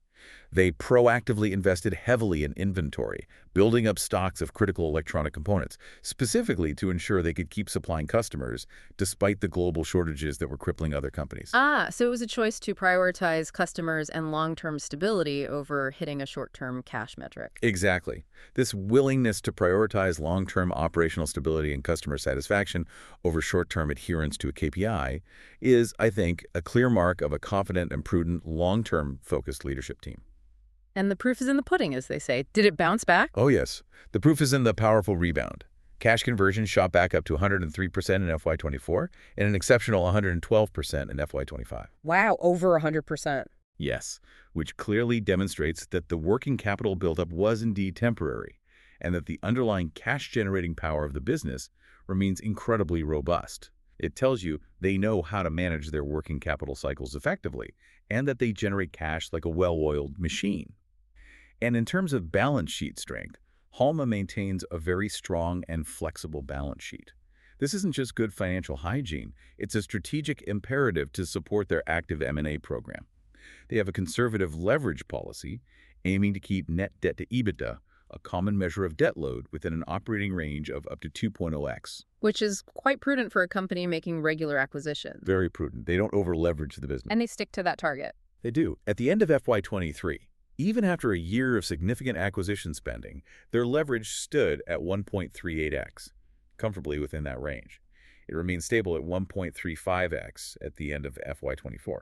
They proactively invested heavily in inventory, building up stocks of critical electronic components, specifically to ensure they could keep supplying customers despite the global shortages that were crippling other companies. Ah, so it was a choice to prioritize customers and long-term stability over hitting a short-term cash metric. Exactly. This willingness to prioritize long-term operational stability and customer satisfaction over short-term adherence to a K P I is, I think, a clear mark of a confident and prudent long-term focused leadership team. And the proof is in the pudding, as they say. Did it bounce back? Oh, yes. The proof is in the powerful rebound. Cash conversion shot back up to one hundred three percent in F Y twenty-four and an exceptional one hundred twelve percent in F Y twenty-five. Wow, over one hundred percent. Yes, which clearly demonstrates that the working capital buildup was indeed temporary and that the underlying cash-generating power of the business remains incredibly robust. It tells you they know how to manage their working capital cycles effectively and that they generate cash like a well-oiled machine. And in terms of balance sheet strength, Halma maintains a very strong and flexible balance sheet. This isn't just good financial hygiene, it's a strategic imperative to support their active M and A program. They have a conservative leverage policy, aiming to keep net debt to EBITDA, a common measure of debt load, within an operating range of up to two point oh x. Which is quite prudent for a company making regular acquisitions. Very prudent. They don't over-leverage the business. And they stick to that target. They do. At the end of F Y twenty-three, even after a year of significant acquisition spending, their leverage stood at one point three eight x, comfortably within that range. It remained stable at one point three five x at the end of F Y twenty-four.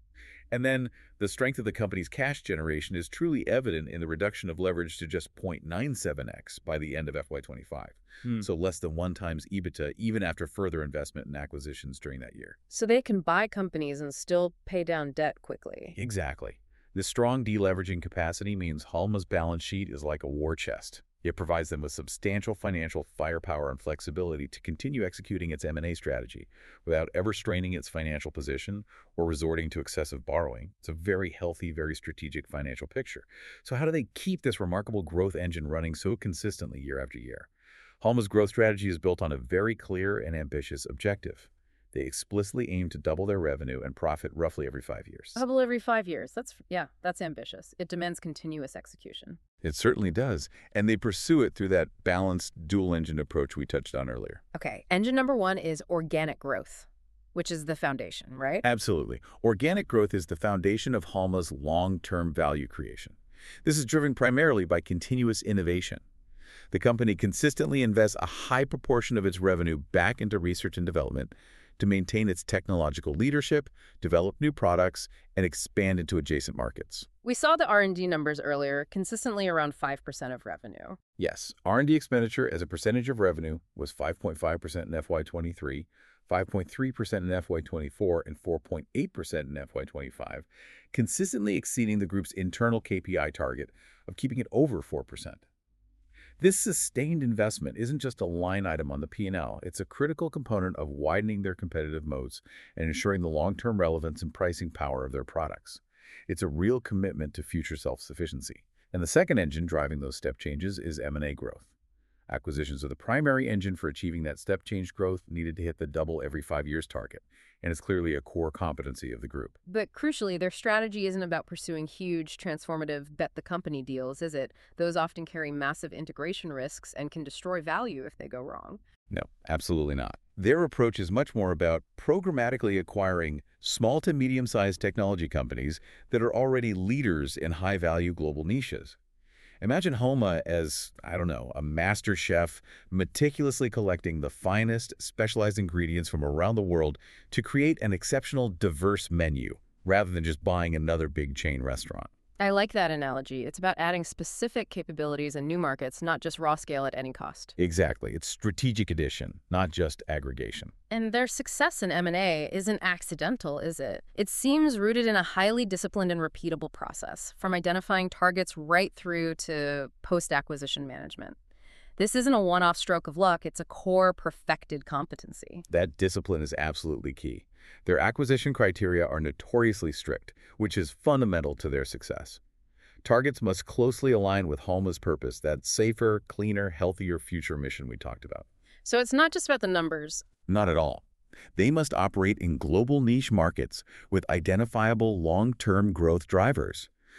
And then the strength of the company's cash generation is truly evident in the reduction of leverage to just zero point nine seven x by the end of F Y twenty-five. Hmm. So less than one times EBITDA even after further investment in acquisitions during that year. So they can buy companies and still pay down debt quickly. Exactly. This strong deleveraging capacity means Halma's balance sheet is like a war chest. It provides them with substantial financial firepower and flexibility to continue executing its M and A strategy without ever straining its financial position or resorting to excessive borrowing. It's a very healthy, very strategic financial picture. So how do they keep this remarkable growth engine running so consistently year after year? Halma's growth strategy is built on a very clear and ambitious objective. They explicitly aim to double their revenue and profit roughly every five years. Double every five years. That's, yeah, that's ambitious. It demands continuous execution. It certainly does. And they pursue it through that balanced dual-engine approach we touched on earlier. Okay, engine number one is organic growth, which is the foundation, right? Absolutely. Organic growth is the foundation of Halma's long-term value creation. This is driven primarily by continuous innovation. The company consistently invests a high proportion of its revenue back into research and development to maintain its technological leadership, develop new products, and expand into adjacent markets. We saw the R and D numbers earlier, consistently around five percent of revenue. Yes, R and D expenditure as a percentage of revenue was five point five percent in F Y twenty-three, five point three percent in F Y twenty-four, and four point eight percent in F Y twenty-five, consistently exceeding the group's internal K P I target of keeping it over four percent. This sustained investment isn't just a line item on the P and L. It's a critical component of widening their competitive moats and ensuring the long-term relevance and pricing power of their products. It's a real commitment to future self-sufficiency. And the second engine driving those step changes is M and A growth. Acquisitions are the primary engine for achieving that step change growth needed to hit the double every five years target, and it's clearly a core competency of the group. But crucially, their strategy isn't about pursuing huge, transformative bet-the-company deals, is it? Those often carry massive integration risks and can destroy value if they go wrong. No, absolutely not. Their approach is much more about programmatically acquiring small to medium-sized technology companies that are already leaders in high-value global niches. Imagine Halma as, I don't know, a master chef meticulously collecting the finest specialized ingredients from around the world to create an exceptional, diverse menu, rather than just buying another big chain restaurant. I like that analogy. It's about adding specific capabilities in new markets, not just raw scale at any cost. Exactly. It's strategic addition, not just aggregation. And their success in M and A isn't accidental, is it? It seems rooted in a highly disciplined and repeatable process, from identifying targets right through to post-acquisition management. This isn't a one-off stroke of luck. It's a core perfected competency. That discipline is absolutely key. Their acquisition criteria are notoriously strict, which is fundamental to their success. Targets must closely align with Halma's purpose, that safer, cleaner, healthier future mission we talked about. So it's not just about the numbers. Not at all. They must operate in global niche markets with identifiable long-term growth drivers.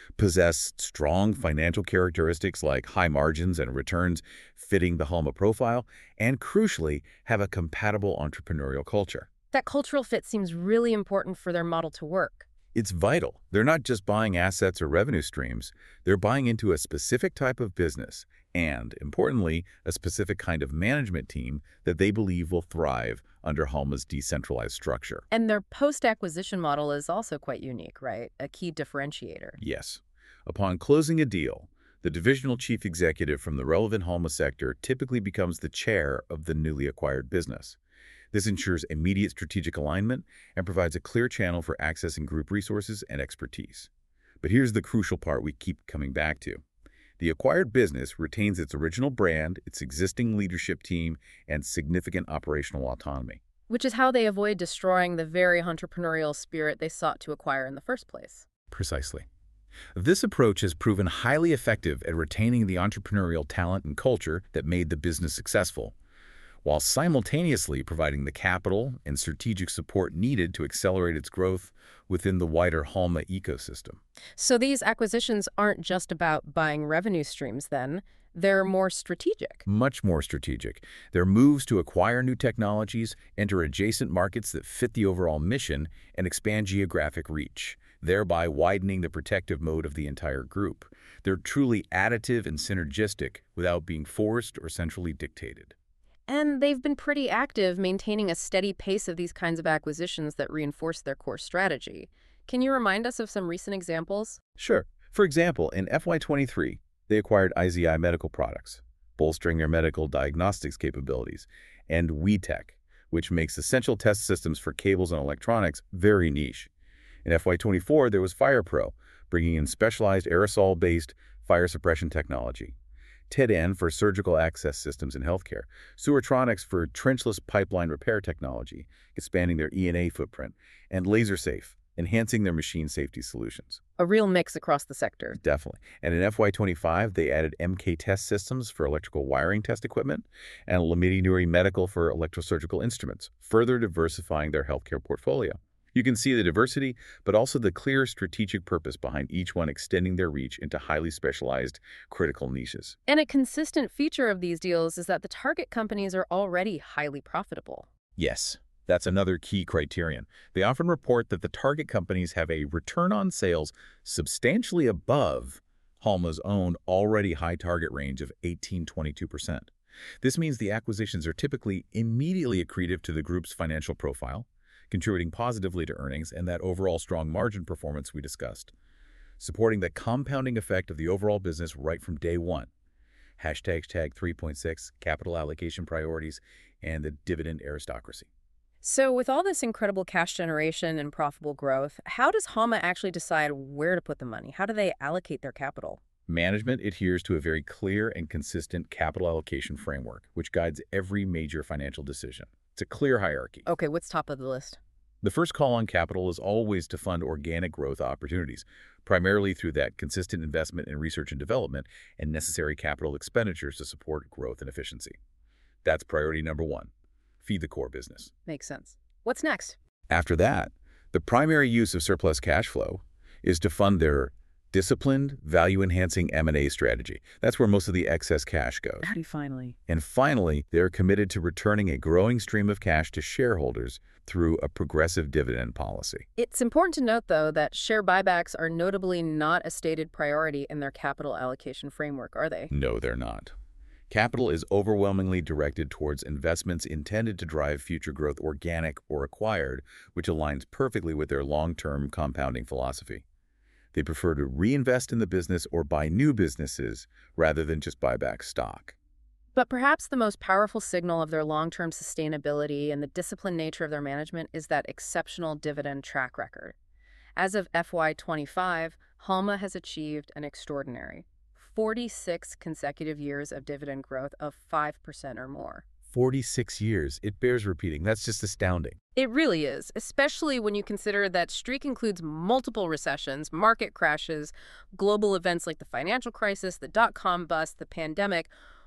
possess strong financial characteristics like high margins and returns fitting the Halma profile, and crucially, have a compatible entrepreneurial culture. That cultural fit seems really important for their model to work. It's vital. They're not just buying assets or revenue streams. They're buying into a specific type of business and, importantly, a specific kind of management team that they believe will thrive under Halma's decentralized structure. And their post-acquisition model is also quite unique, right? A key differentiator. Yes. Upon closing a deal, the divisional chief executive from the relevant Halma sector typically becomes the chair of the newly acquired business. This ensures immediate strategic alignment and provides a clear channel for accessing group resources and expertise. But here's the crucial part we keep coming back to. The acquired business retains its original brand, its existing leadership team, and significant operational autonomy. Which is how they avoid destroying the very entrepreneurial spirit they sought to acquire in the first place. Precisely. This approach has proven highly effective at retaining the entrepreneurial talent and culture that made the business successful, while simultaneously providing the capital and strategic support needed to accelerate its growth within the wider Halma ecosystem. So these acquisitions aren't just about buying revenue streams then, they're more strategic. Much more strategic. They're moves to acquire new technologies, enter adjacent markets that fit the overall mission, and expand geographic reach, thereby widening the protective mode of the entire group. They're truly additive and synergistic without being forced or centrally dictated. And they've been pretty active maintaining a steady pace of these kinds of acquisitions that reinforce their core strategy. Can you remind us of some recent examples? Sure. For example, in F Y twenty-three, they acquired I Z I Medical Products, bolstering their medical diagnostics capabilities, and WeTech, which makes essential test systems for cables and electronics very niche. In F Y twenty-four, there was FirePro, bringing in specialized aerosol-based fire suppression technology. T E D N for surgical access systems in healthcare, Sewertronics for trenchless pipeline repair technology, expanding their E and A footprint, and LaserSafe, enhancing their machine safety solutions. A real mix across the sector. Definitely. And in F Y twenty-five, they added M K Test Systems for electrical wiring test equipment and Lamidi Nuri Medical for electrosurgical instruments, further diversifying their healthcare portfolio. You can see the diversity, but also the clear strategic purpose behind each one, extending their reach into highly specialized, critical niches. And a consistent feature of these deals is that the target companies are already highly profitable. Yes, that's another key criterion. They often report that the target companies have a return on sales substantially above Halma's own already high target range of eighteen to twenty-two percent. This means the acquisitions are typically immediately accretive to the group's financial profile, contributing positively to earnings and that overall strong margin performance we discussed, supporting the compounding effect of the overall business right from day one. Hashtag tag three point six, capital allocation priorities, and the dividend aristocracy. So with all this incredible cash generation and profitable growth, how does Halma actually decide where to put the money? How do they allocate their capital? Management adheres to a very clear and consistent capital allocation framework, which guides every major financial decision. It's a clear hierarchy. Okay, what's top of the list? The first call on capital is always to fund organic growth opportunities, primarily through that consistent investment in research and development and necessary capital expenditures to support growth and efficiency. That's priority number one. Feed the core business. Makes sense. What's next? After that, the primary use of surplus cash flow is to fund their disciplined, value-enhancing M and A strategy. That's where most of the excess cash goes. Howdy, finally. And finally, they're committed to returning a growing stream of cash to shareholders through a progressive dividend policy. It's important to note, though, that share buybacks are notably not a stated priority in their capital allocation framework, are they? No, they're not. Capital is overwhelmingly directed towards investments intended to drive future growth, organic or acquired, which aligns perfectly with their long-term compounding philosophy. They prefer to reinvest in the business or buy new businesses rather than just buy back stock. But perhaps the most powerful signal of their long-term sustainability and the disciplined nature of their management is that exceptional dividend track record. As of F Y twenty-five, Halma has achieved an extraordinary forty-six consecutive years of dividend growth of five percent or more. forty-six years. It bears repeating. That's just astounding. It really is, especially when you consider that streak includes multiple recessions, market crashes, global events like the financial crisis, the dot-com bust, the pandemic.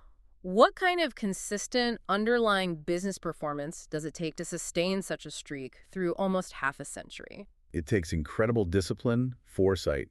What kind of consistent underlying business performance does it take to sustain such a streak through almost half a century? It takes incredible discipline, foresight,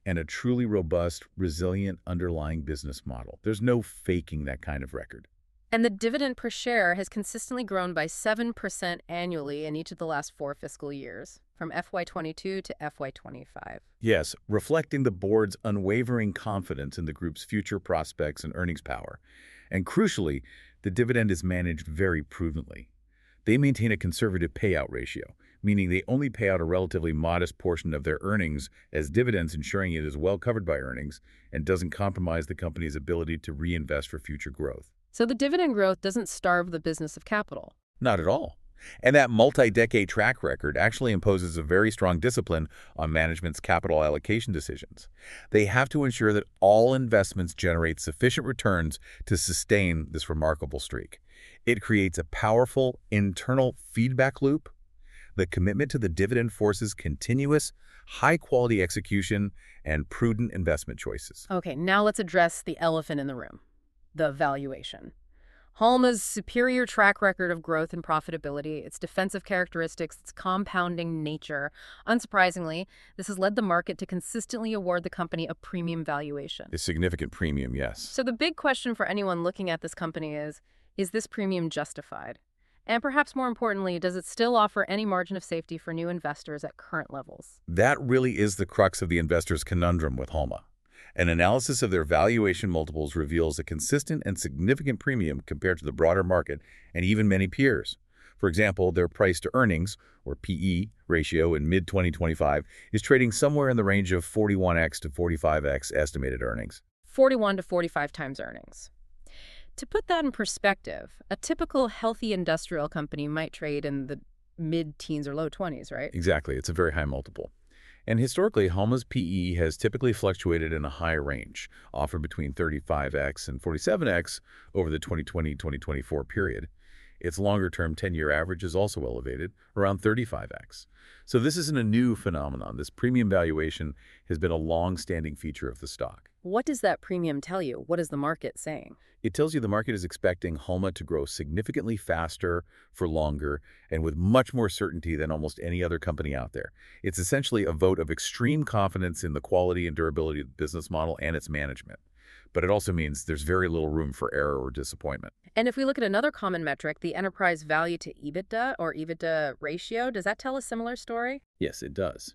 and a truly robust, resilient underlying business model. There's no faking that kind of record. And the dividend per share has consistently grown by seven percent annually in each of the last four fiscal years, from F Y twenty-two to F Y twenty-five. Yes, reflecting the board's unwavering confidence in the group's future prospects and earnings power. And crucially, the dividend is managed very prudently. They maintain a conservative payout ratio, meaning they only pay out a relatively modest portion of their earnings as dividends, ensuring it is well covered by earnings and doesn't compromise the company's ability to reinvest for future growth. So the dividend growth doesn't starve the business of capital. Not at all. And that multi-decade track record actually imposes a very strong discipline on management's capital allocation decisions. They have to ensure that all investments generate sufficient returns to sustain this remarkable streak. It creates a powerful internal feedback loop. The commitment to the dividend forces continuous, high-quality execution and prudent investment choices. Okay, now let's address the elephant in the room, the valuation. Halma's superior track record of growth and profitability, its defensive characteristics, its compounding nature. Unsurprisingly, this has led the market to consistently award the company a premium valuation. A significant premium, yes. So the big question for anyone looking at this company is, is this premium justified? And perhaps more importantly, does it still offer any margin of safety for new investors at current levels? That really is the crux of the investor's conundrum with Halma. An analysis of their valuation multiples reveals a consistent and significant premium compared to the broader market and even many peers. For example, their price-to-earnings, or P E, ratio in mid twenty twenty-five is trading somewhere in the range of forty-one x to forty-five x estimated earnings. forty-one to forty-five times earnings. To put that in perspective, a typical healthy industrial company might trade in the mid-teens or low twenties, right? Exactly. It's a very high multiple. And historically, Halma's P E has typically fluctuated in a high range, often between thirty-five x and forty-seven x over the twenty twenty to twenty twenty-four period. Its longer-term ten-year average is also elevated, around thirty-five x. So this isn't a new phenomenon. This premium valuation has been a long-standing feature of the stock. What does that premium tell you? What is the market saying? It tells you the market is expecting Halma to grow significantly faster, for longer, and with much more certainty than almost any other company out there. It's essentially a vote of extreme confidence in the quality and durability of the business model and its management. But it also means there's very little room for error or disappointment. And if we look at another common metric, the enterprise value to EBITDA or EBITDA ratio, does that tell a similar story? Yes, it does.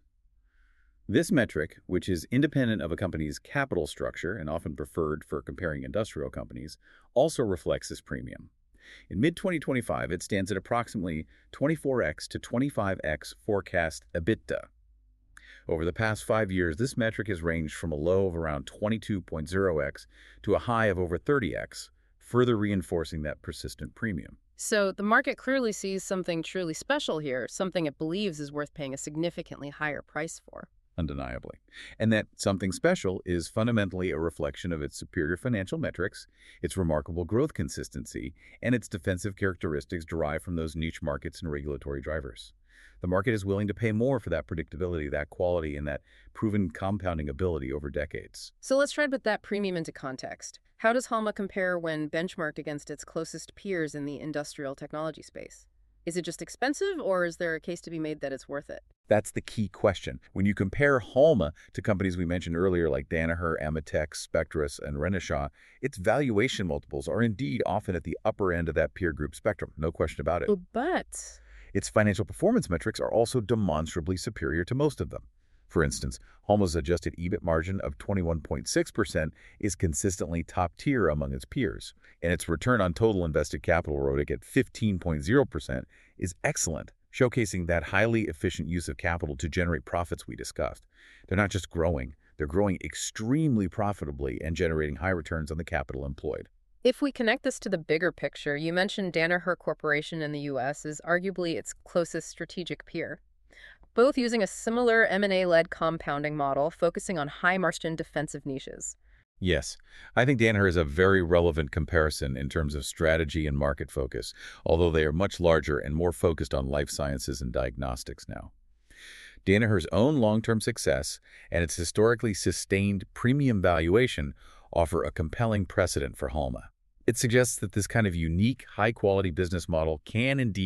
This metric, which is independent of a company's capital structure and often preferred for comparing industrial companies, also reflects this premium. In mid twenty twenty-five, it stands at approximately twenty-four x to twenty-five x forecast EBITDA. Over the past five years, this metric has ranged from a low of around twenty-two point zero x to a high of over thirty x, further reinforcing that persistent premium. So the market clearly sees something truly special here, something it believes is worth paying a significantly higher price for. Undeniably. And that something special is fundamentally a reflection of its superior financial metrics, its remarkable growth consistency, and its defensive characteristics derived from those niche markets and regulatory drivers. The market is willing to pay more for that predictability, that quality, and that proven compounding ability over decades. So let's try to put that premium into context. How does Halma compare when benchmarked against its closest peers in the industrial technology space? Is it just expensive, or is there a case to be made that it's worth it? That's the key question. When you compare Halma to companies we mentioned earlier like Danaher, Ametek, Spectris, and Renishaw, its valuation multiples are indeed often at the upper end of that peer group spectrum, no question about it. But its financial performance metrics are also demonstrably superior to most of them. For instance, Halma's adjusted EBIT margin of twenty-one point six percent is consistently top tier among its peers, and its return on total invested capital R O T C at fifteen point zero percent is excellent, showcasing that highly efficient use of capital to generate profits we discussed. They're not just growing, they're growing extremely profitably and generating high returns on the capital employed. if we connect this to the bigger picture, you mentioned Danaher Corporation in the U S is arguably its closest strategic peer, both using a similar M and A-led compounding model focusing on high-margin defensive niches. Yes, I think Danaher is a very relevant comparison in terms of strategy and market focus, although they are much larger and more focused on life sciences and diagnostics now. Danaher's own long-term success and its historically sustained premium valuation offer a compelling precedent for Halma. It suggests that this kind of unique, high-quality business model can indeed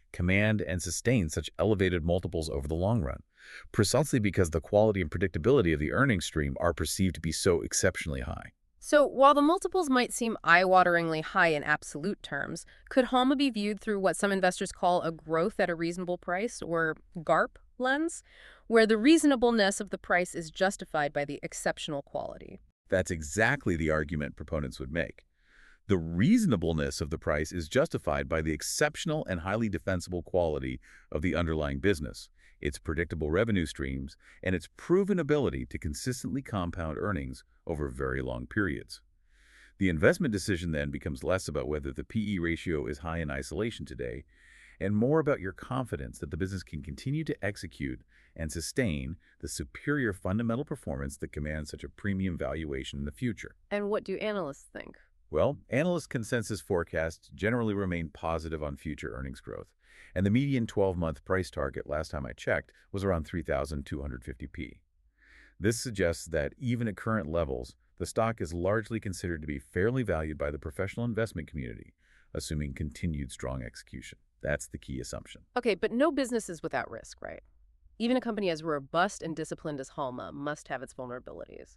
command and sustain such elevated multiples over the long run, precisely because the quality and predictability of the earnings stream are perceived to be so exceptionally high. So while the multiples might seem eye-wateringly high in absolute terms, could Halma be viewed through what some investors call a growth at a reasonable price, or GARP lens, where the reasonableness of the price is justified by the exceptional quality? That's exactly the argument proponents would make. The reasonableness of the price is justified by the exceptional and highly defensible quality of the underlying business, its predictable revenue streams, and its proven ability to consistently compound earnings over very long periods. The investment decision then becomes less about whether the P E ratio is high in isolation today, and more about your confidence that the business can continue to execute and sustain the superior fundamental performance that commands such a premium valuation in the future. And what do analysts think? Well, analyst consensus forecasts generally remain positive on future earnings growth, and the median twelve-month price target last time I checked was around three thousand two hundred fifty P. This suggests that even at current levels, the stock is largely considered to be fairly valued by the professional investment community, assuming continued strong execution. That's the key assumption. Okay, but no business is without risk, right? Even a company as robust and disciplined as Halma must have its vulnerabilities.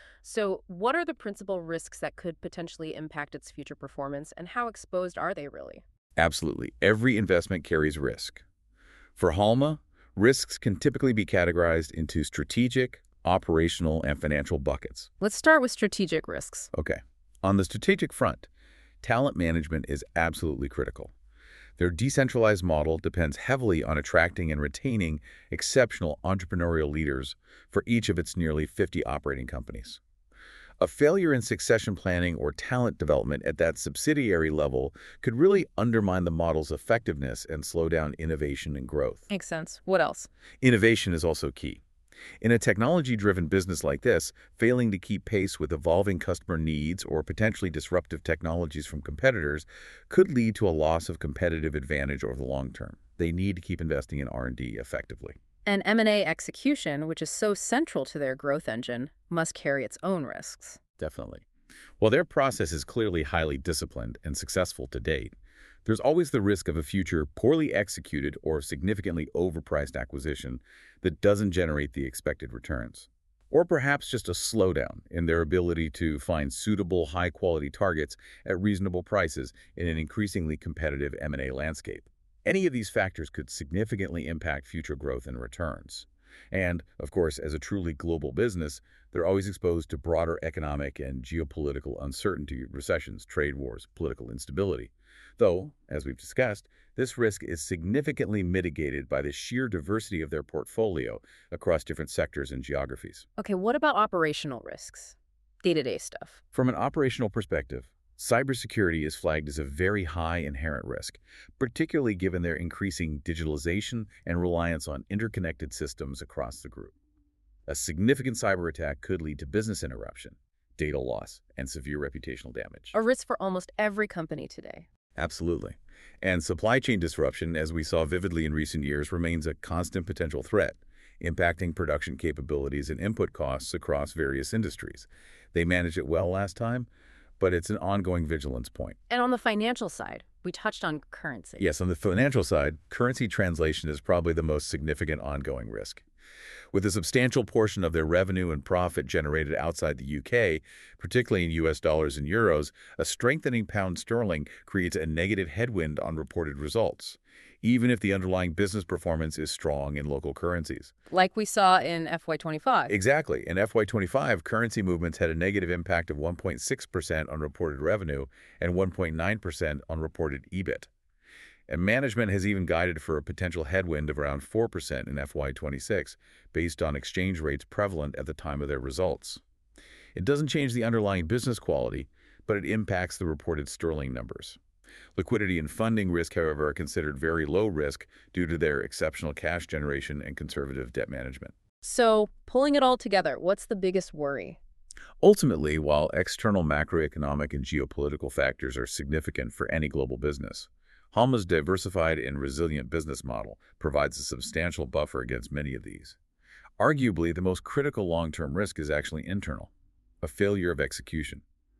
So what are the principal risks that could potentially impact its future performance, and how exposed are they really? Absolutely. Every investment carries risk. For Halma, risks can typically be categorized into strategic, operational, and financial buckets. Let's start with strategic risks. Okay. On the strategic front, talent management is absolutely critical. Their decentralized model depends heavily on attracting and retaining exceptional entrepreneurial leaders for each of its nearly fifty operating companies. A failure in succession planning or talent development at that subsidiary level could really undermine the model's effectiveness and slow down innovation and growth. Makes sense. What else? Innovation is also key. In a technology-driven business like this, failing to keep pace with evolving customer needs or potentially disruptive technologies from competitors could lead to a loss of competitive advantage over the long term. They need to keep investing in R and D effectively. And M and A execution, which is so central to their growth engine, must carry its own risks. Definitely. While their process is clearly highly disciplined and successful to date, there's always the risk of a future poorly executed or significantly overpriced acquisition that doesn't generate the expected returns. Or perhaps just a slowdown in their ability to find suitable, high-quality targets at reasonable prices in an increasingly competitive M and A landscape. Any of these factors could significantly impact future growth and returns. And, of course, as a truly global business, they're always exposed to broader economic and geopolitical uncertainty, recessions, trade wars, political instability. Though, as we've discussed, this risk is significantly mitigated by the sheer diversity of their portfolio across different sectors and geographies. Okay, what about operational risks? Day-to-day stuff. From an operational perspective, cybersecurity is flagged as a very high inherent risk, particularly given their increasing digitalization and reliance on interconnected systems across the group. A significant cyber attack could lead to business interruption, data loss, and severe reputational damage. A risk for almost every company today. Absolutely. And supply chain disruption, as we saw vividly in recent years, remains a constant potential threat, impacting production capabilities and input costs across various industries. They managed it well last time, but it's an ongoing vigilance point. And on the financial side, we touched on currency. Yes, on the financial side, currency translation is probably the most significant ongoing risk. With a substantial portion of their revenue and profit generated outside the U K, particularly in U S dollars and euros, a strengthening pound sterling creates a negative headwind on reported results, even if the underlying business performance is strong in local currencies. Like we saw in F Y twenty-five. Exactly. In F Y twenty-five, currency movements had a negative impact of one point six percent on reported revenue and one point nine percent on reported E B I T. And management has even guided for a potential headwind of around four percent in F Y twenty-six, based on exchange rates prevalent at the time of their results. It doesn't change the underlying business quality, but it impacts the reported sterling numbers. Liquidity and funding risk, however, are considered very low risk due to their exceptional cash generation and conservative debt management. So, pulling it all together, what's the biggest worry? Ultimately, while external macroeconomic and geopolitical factors are significant for any global business, Halma's diversified and resilient business model provides a substantial buffer against many of these. Arguably, the most critical long-term risk is actually internal, a failure of execution.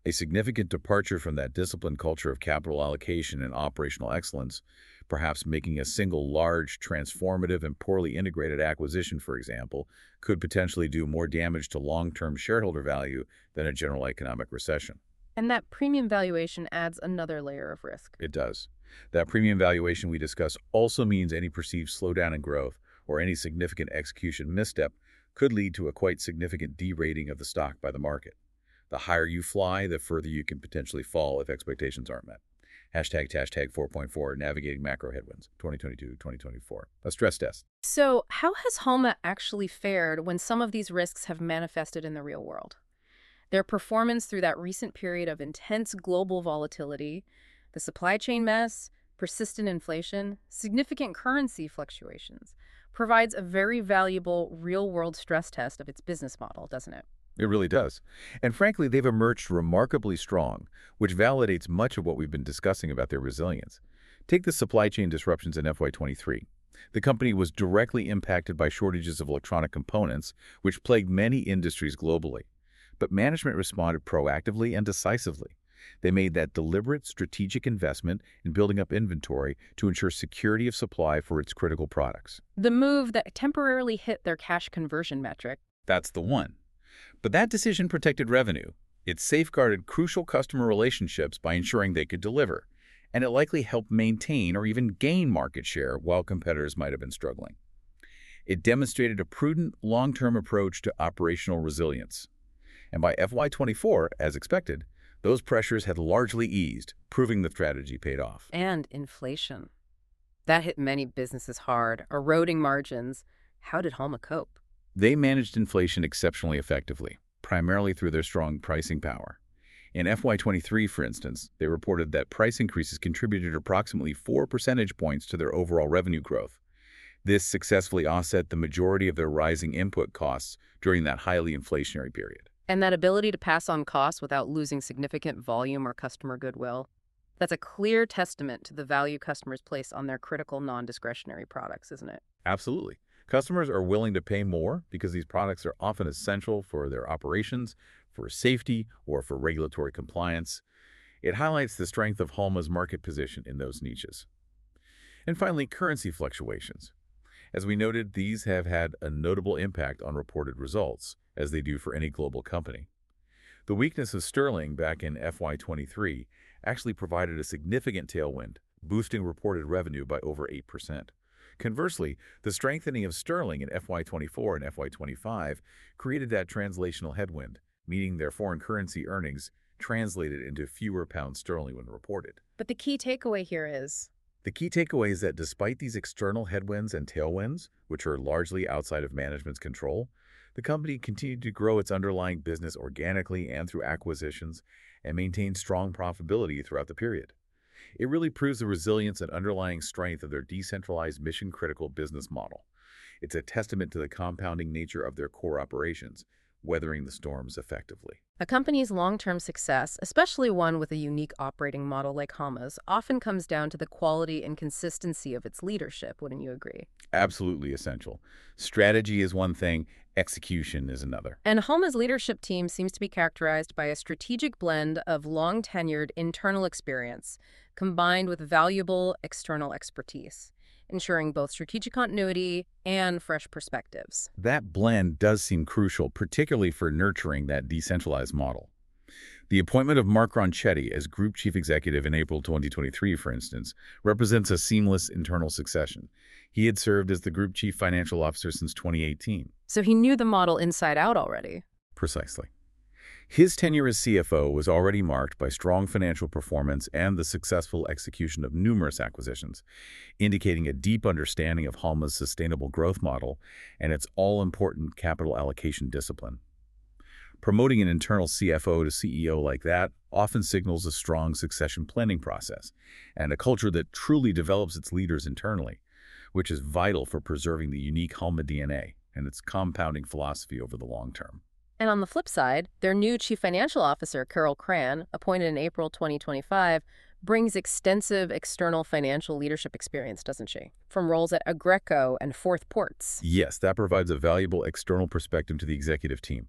A significant departure from that disciplined culture of capital allocation and operational excellence, perhaps making a single large, transformative, and poorly integrated acquisition, for example, could potentially do more damage to long-term shareholder value than a general economic recession. And that premium valuation adds another layer of risk. It does. That premium valuation we discuss also means any perceived slowdown in growth or any significant execution misstep could lead to a quite significant derating of the stock by the market. The higher you fly, the further you can potentially fall if expectations aren't met. Hashtag hashtag four point four, Navigating Macro Headwinds, twenty twenty-two to twenty twenty-four. A stress test. So how has Halma actually fared when some of these risks have manifested in the real world? Their performance through that recent period of intense global volatility, the supply chain mess, persistent inflation, significant currency fluctuations, provides a very valuable real-world stress test of its business model, doesn't it? It really does. And frankly, they've emerged remarkably strong, which validates much of what we've been discussing about their resilience. Take the supply chain disruptions in F Y twenty-three. The company was directly impacted by shortages of electronic components, which plagued many industries globally. But management responded proactively and decisively. They made that deliberate strategic investment in building up inventory to ensure security of supply for its critical products. The move that temporarily hit their cash conversion metric. That's the one. But that decision protected revenue. It safeguarded crucial customer relationships by ensuring they could deliver, and it likely helped maintain or even gain market share while competitors might have been struggling. It demonstrated a prudent, long-term approach to operational resilience. And by F Y twenty-four, as expected, those pressures had largely eased, proving the strategy paid off. And inflation. That hit many businesses hard, eroding margins. How did Halma cope? They managed inflation exceptionally effectively, primarily through their strong pricing power. In F Y twenty-three, for instance, they reported that price increases contributed approximately four percentage points to their overall revenue growth. This successfully offset the majority of their rising input costs during that highly inflationary period. And that ability to pass on costs without losing significant volume or customer goodwill, that's a clear testament to the value customers place on their critical non-discretionary products, isn't it? Absolutely. Customers are willing to pay more because these products are often essential for their operations, for safety, or for regulatory compliance. It highlights the strength of Halma's market position in those niches. And finally, currency fluctuations. As we noted, these have had a notable impact on reported results, as they do for any global company. The weakness of sterling back in F Y twenty-three actually provided a significant tailwind, boosting reported revenue by over eight percent. Conversely, the strengthening of sterling in F Y twenty-four and F Y twenty-five created that translational headwind, meaning their foreign currency earnings translated into fewer pounds sterling when reported. But the key takeaway here is, The key takeaway is that despite these external headwinds and tailwinds, which are largely outside of management's control, the company continued to grow its underlying business organically and through acquisitions and maintained strong profitability throughout the period. It really proves the resilience and underlying strength of their decentralized mission-critical business model. It's a testament to the compounding nature of their core operations, weathering the storms effectively. a company's long-term success, especially one with a unique operating model like Halma's, often comes down to the quality and consistency of its leadership, wouldn't you agree? Absolutely essential. Strategy is one thing, execution is another. And Halma's leadership team seems to be characterized by a strategic blend of long-tenured internal experience combined with valuable external expertise, ensuring both strategic continuity and fresh perspectives. That blend does seem crucial, particularly for nurturing that decentralized model. The appointment of Mark Ronchetti as Group Chief Executive in April twenty twenty-three, for instance, represents a seamless internal succession. He had served as the Group Chief Financial Officer since twenty eighteen. So he knew the model inside out already. Precisely. His tenure as C F O was already marked by strong financial performance and the successful execution of numerous acquisitions, indicating a deep understanding of Halma's sustainable growth model and its all-important capital allocation discipline. Promoting an internal C F O to C E O like that often signals a strong succession planning process and a culture that truly develops its leaders internally, which is vital for preserving the unique Halma D N A and its compounding philosophy over the long term. And on the flip side, their new Chief Financial Officer, Carol Cran, appointed in April twenty twenty-five, brings extensive external financial leadership experience, doesn't she? From roles at Agreco and Fourth Ports. Yes, that provides a valuable external perspective to the executive team.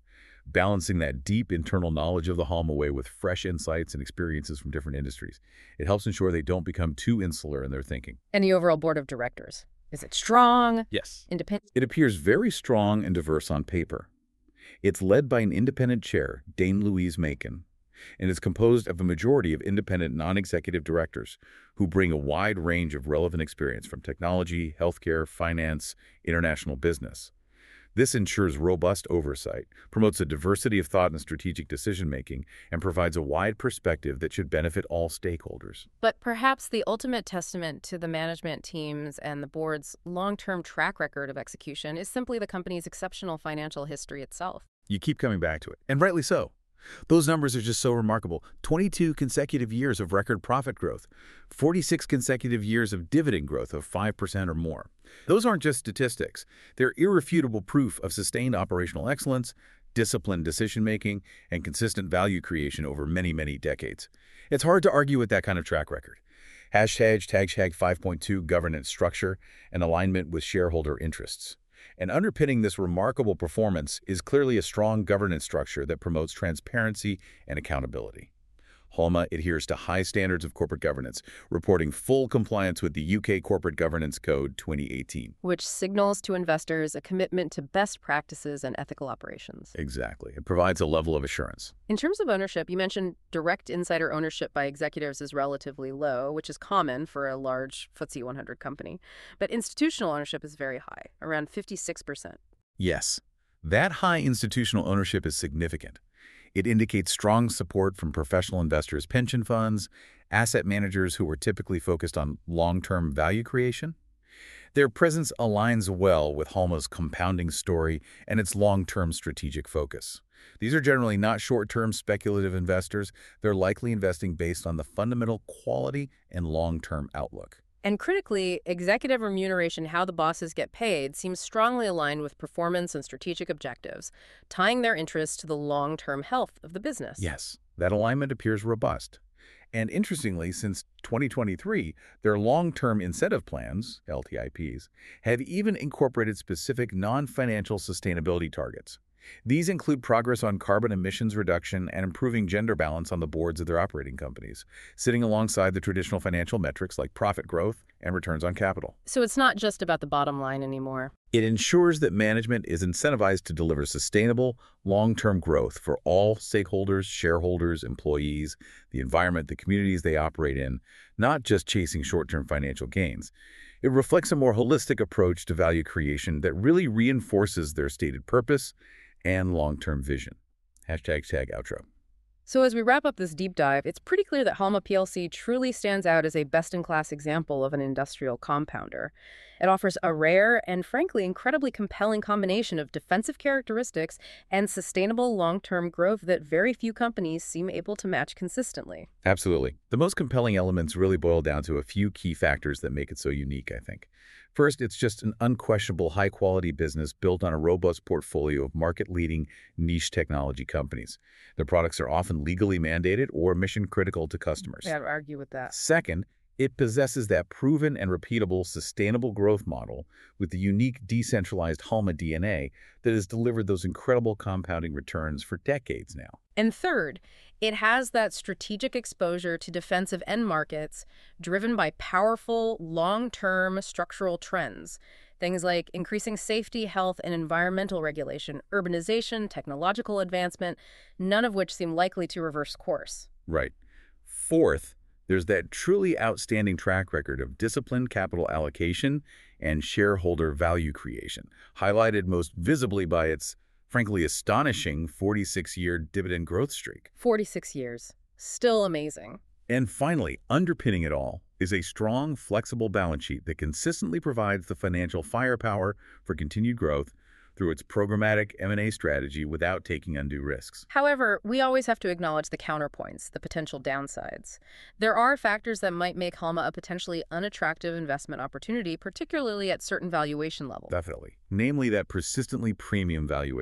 balancing that deep internal knowledge of the Halma way with fresh insights and experiences from different industries. It helps ensure they don't become too insular in their thinking. And the overall board of directors, is it strong? Yes. Independent? It appears very strong and diverse on paper. It's led by an independent chair, Dame Louise Macon, and is composed of a majority of independent non-executive directors who bring a wide range of relevant experience from technology, healthcare, finance, international business. This ensures robust oversight, promotes a diversity of thought and strategic decision-making, and provides a wide perspective that should benefit all stakeholders. But perhaps the ultimate testament to the management teams and the board's long-term track record of execution is simply the company's exceptional financial history itself. You keep coming back to it, and rightly so. Those numbers are just so remarkable. twenty-two consecutive years of record profit growth, forty-six consecutive years of dividend growth of five percent or more. Those aren't just statistics. They're irrefutable proof of sustained operational excellence, disciplined decision-making, and consistent value creation over many, many decades. It's hard to argue with that kind of track record. Hashtag, hashtag five point two governance structure and alignment with shareholder interests. And underpinning this remarkable performance is clearly a strong governance structure that promotes transparency and accountability. Halma adheres to high standards of corporate governance, reporting full compliance with the U K Corporate Governance Code twenty eighteen. Which signals to investors a commitment to best practices and ethical operations. Exactly. It provides a level of assurance. In terms of ownership, you mentioned direct insider ownership by executives is relatively low, which is common for a large F T S E one hundred company. But institutional ownership is very high, around fifty-six percent. Yes, that high institutional ownership is significant. It indicates strong support from professional investors, pension funds, asset managers who are typically focused on long-term value creation. Their presence aligns well with Halma's compounding story and its long-term strategic focus. These are generally not short-term speculative investors. They're likely investing based on the fundamental quality and long-term outlook. And critically, executive remuneration, how the bosses get paid, seems strongly aligned with performance and strategic objectives, tying their interests to the long-term health of the business. Yes, that alignment appears robust. And interestingly, since twenty twenty-three, their long-term incentive plans, L T I Ps, have even incorporated specific non-financial sustainability targets. These include progress on carbon emissions reduction and improving gender balance on the boards of their operating companies, sitting alongside the traditional financial metrics like profit growth and returns on capital. So it's not just about the bottom line anymore. It ensures that management is incentivized to deliver sustainable, long-term growth for all stakeholders, shareholders, employees, the environment, the communities they operate in, not just chasing short-term financial gains. It reflects a more holistic approach to value creation that really reinforces their stated purpose and long-term vision. Hashtag tag outro. So as we wrap up this deep dive, it's pretty clear that Halma P L C truly stands out as a best-in-class example of an industrial compounder. It offers a rare and, frankly, incredibly compelling combination of defensive characteristics and sustainable long-term growth that very few companies seem able to match consistently. Absolutely. The most compelling elements really boil down to a few key factors that make it so unique, I think. First, it's just an unquestionable high-quality business built on a robust portfolio of market-leading niche technology companies. Their products are often legally mandated or mission-critical to customers. Yeah, I'd argue with that. Second, it possesses that proven and repeatable sustainable growth model with the unique decentralized Halma D N A that has delivered those incredible compounding returns for decades now. And third, it has that strategic exposure to defensive end markets driven by powerful, long-term structural trends. Things like increasing safety, health, and environmental regulation, urbanization, technological advancement, none of which seem likely to reverse course. Right. Fourth, there's that truly outstanding track record of disciplined capital allocation and shareholder value creation, highlighted most visibly by its, frankly, astonishing forty-six-year dividend growth streak. forty-six years. Still amazing. And finally, underpinning it all is a strong, flexible balance sheet that consistently provides the financial firepower for continued growth through its programmatic M and A strategy without taking undue risks. However, we always have to acknowledge the counterpoints, the potential downsides. There are factors that might make Halma a potentially unattractive investment opportunity, particularly at certain valuation levels. Definitely. Namely, that persistently premium valuation.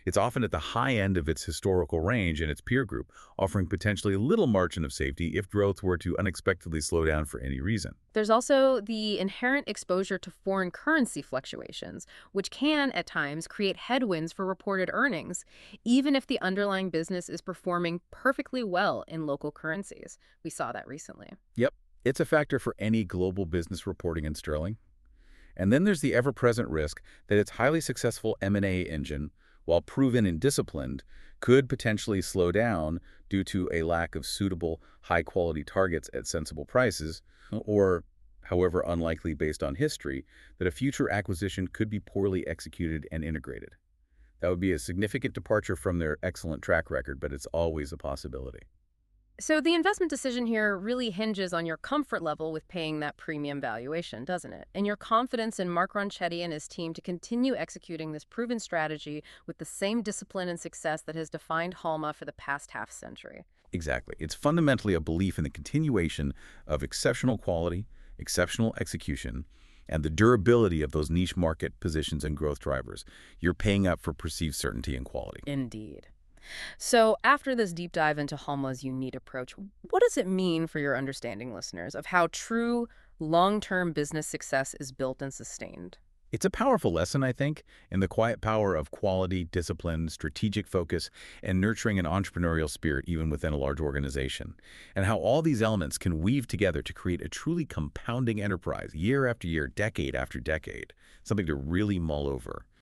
It's often at the high end of its historical range in its peer group, offering potentially little margin of safety if growth were to unexpectedly slow down for any reason. There's also the inherent exposure to foreign currency fluctuations, which can, at times, create headwinds for reported earnings, even if the underlying business is performing perfectly well in local currencies. We saw that recently. Yep, it's a factor for any global business reporting in sterling. And then there's the ever-present risk that its highly successful M and A engine, while proven and disciplined, could potentially slow down due to a lack of suitable, high-quality targets at sensible prices, or, however unlikely based on history, that a future acquisition could be poorly executed and integrated. That would be a significant departure from their excellent track record, but it's always a possibility. So the investment decision here really hinges on your comfort level with paying that premium valuation, doesn't it? And your confidence in Mark Ronchetti and his team to continue executing this proven strategy with the same discipline and success that has defined Halma for the past half century. Exactly. It's fundamentally a belief in the continuation of exceptional quality, exceptional execution, and the durability of those niche market positions and growth drivers. You're paying up for perceived certainty and quality. Indeed. So after this deep dive into Halma's unique approach, what does it mean for your understanding listeners of how true long-term business success is built and sustained? It's a powerful lesson, I think, in the quiet power of quality, discipline, strategic focus, and nurturing an entrepreneurial spirit even within a large organization, and how all these elements can weave together to create a truly compounding enterprise year after year, decade after decade, something to really mull over.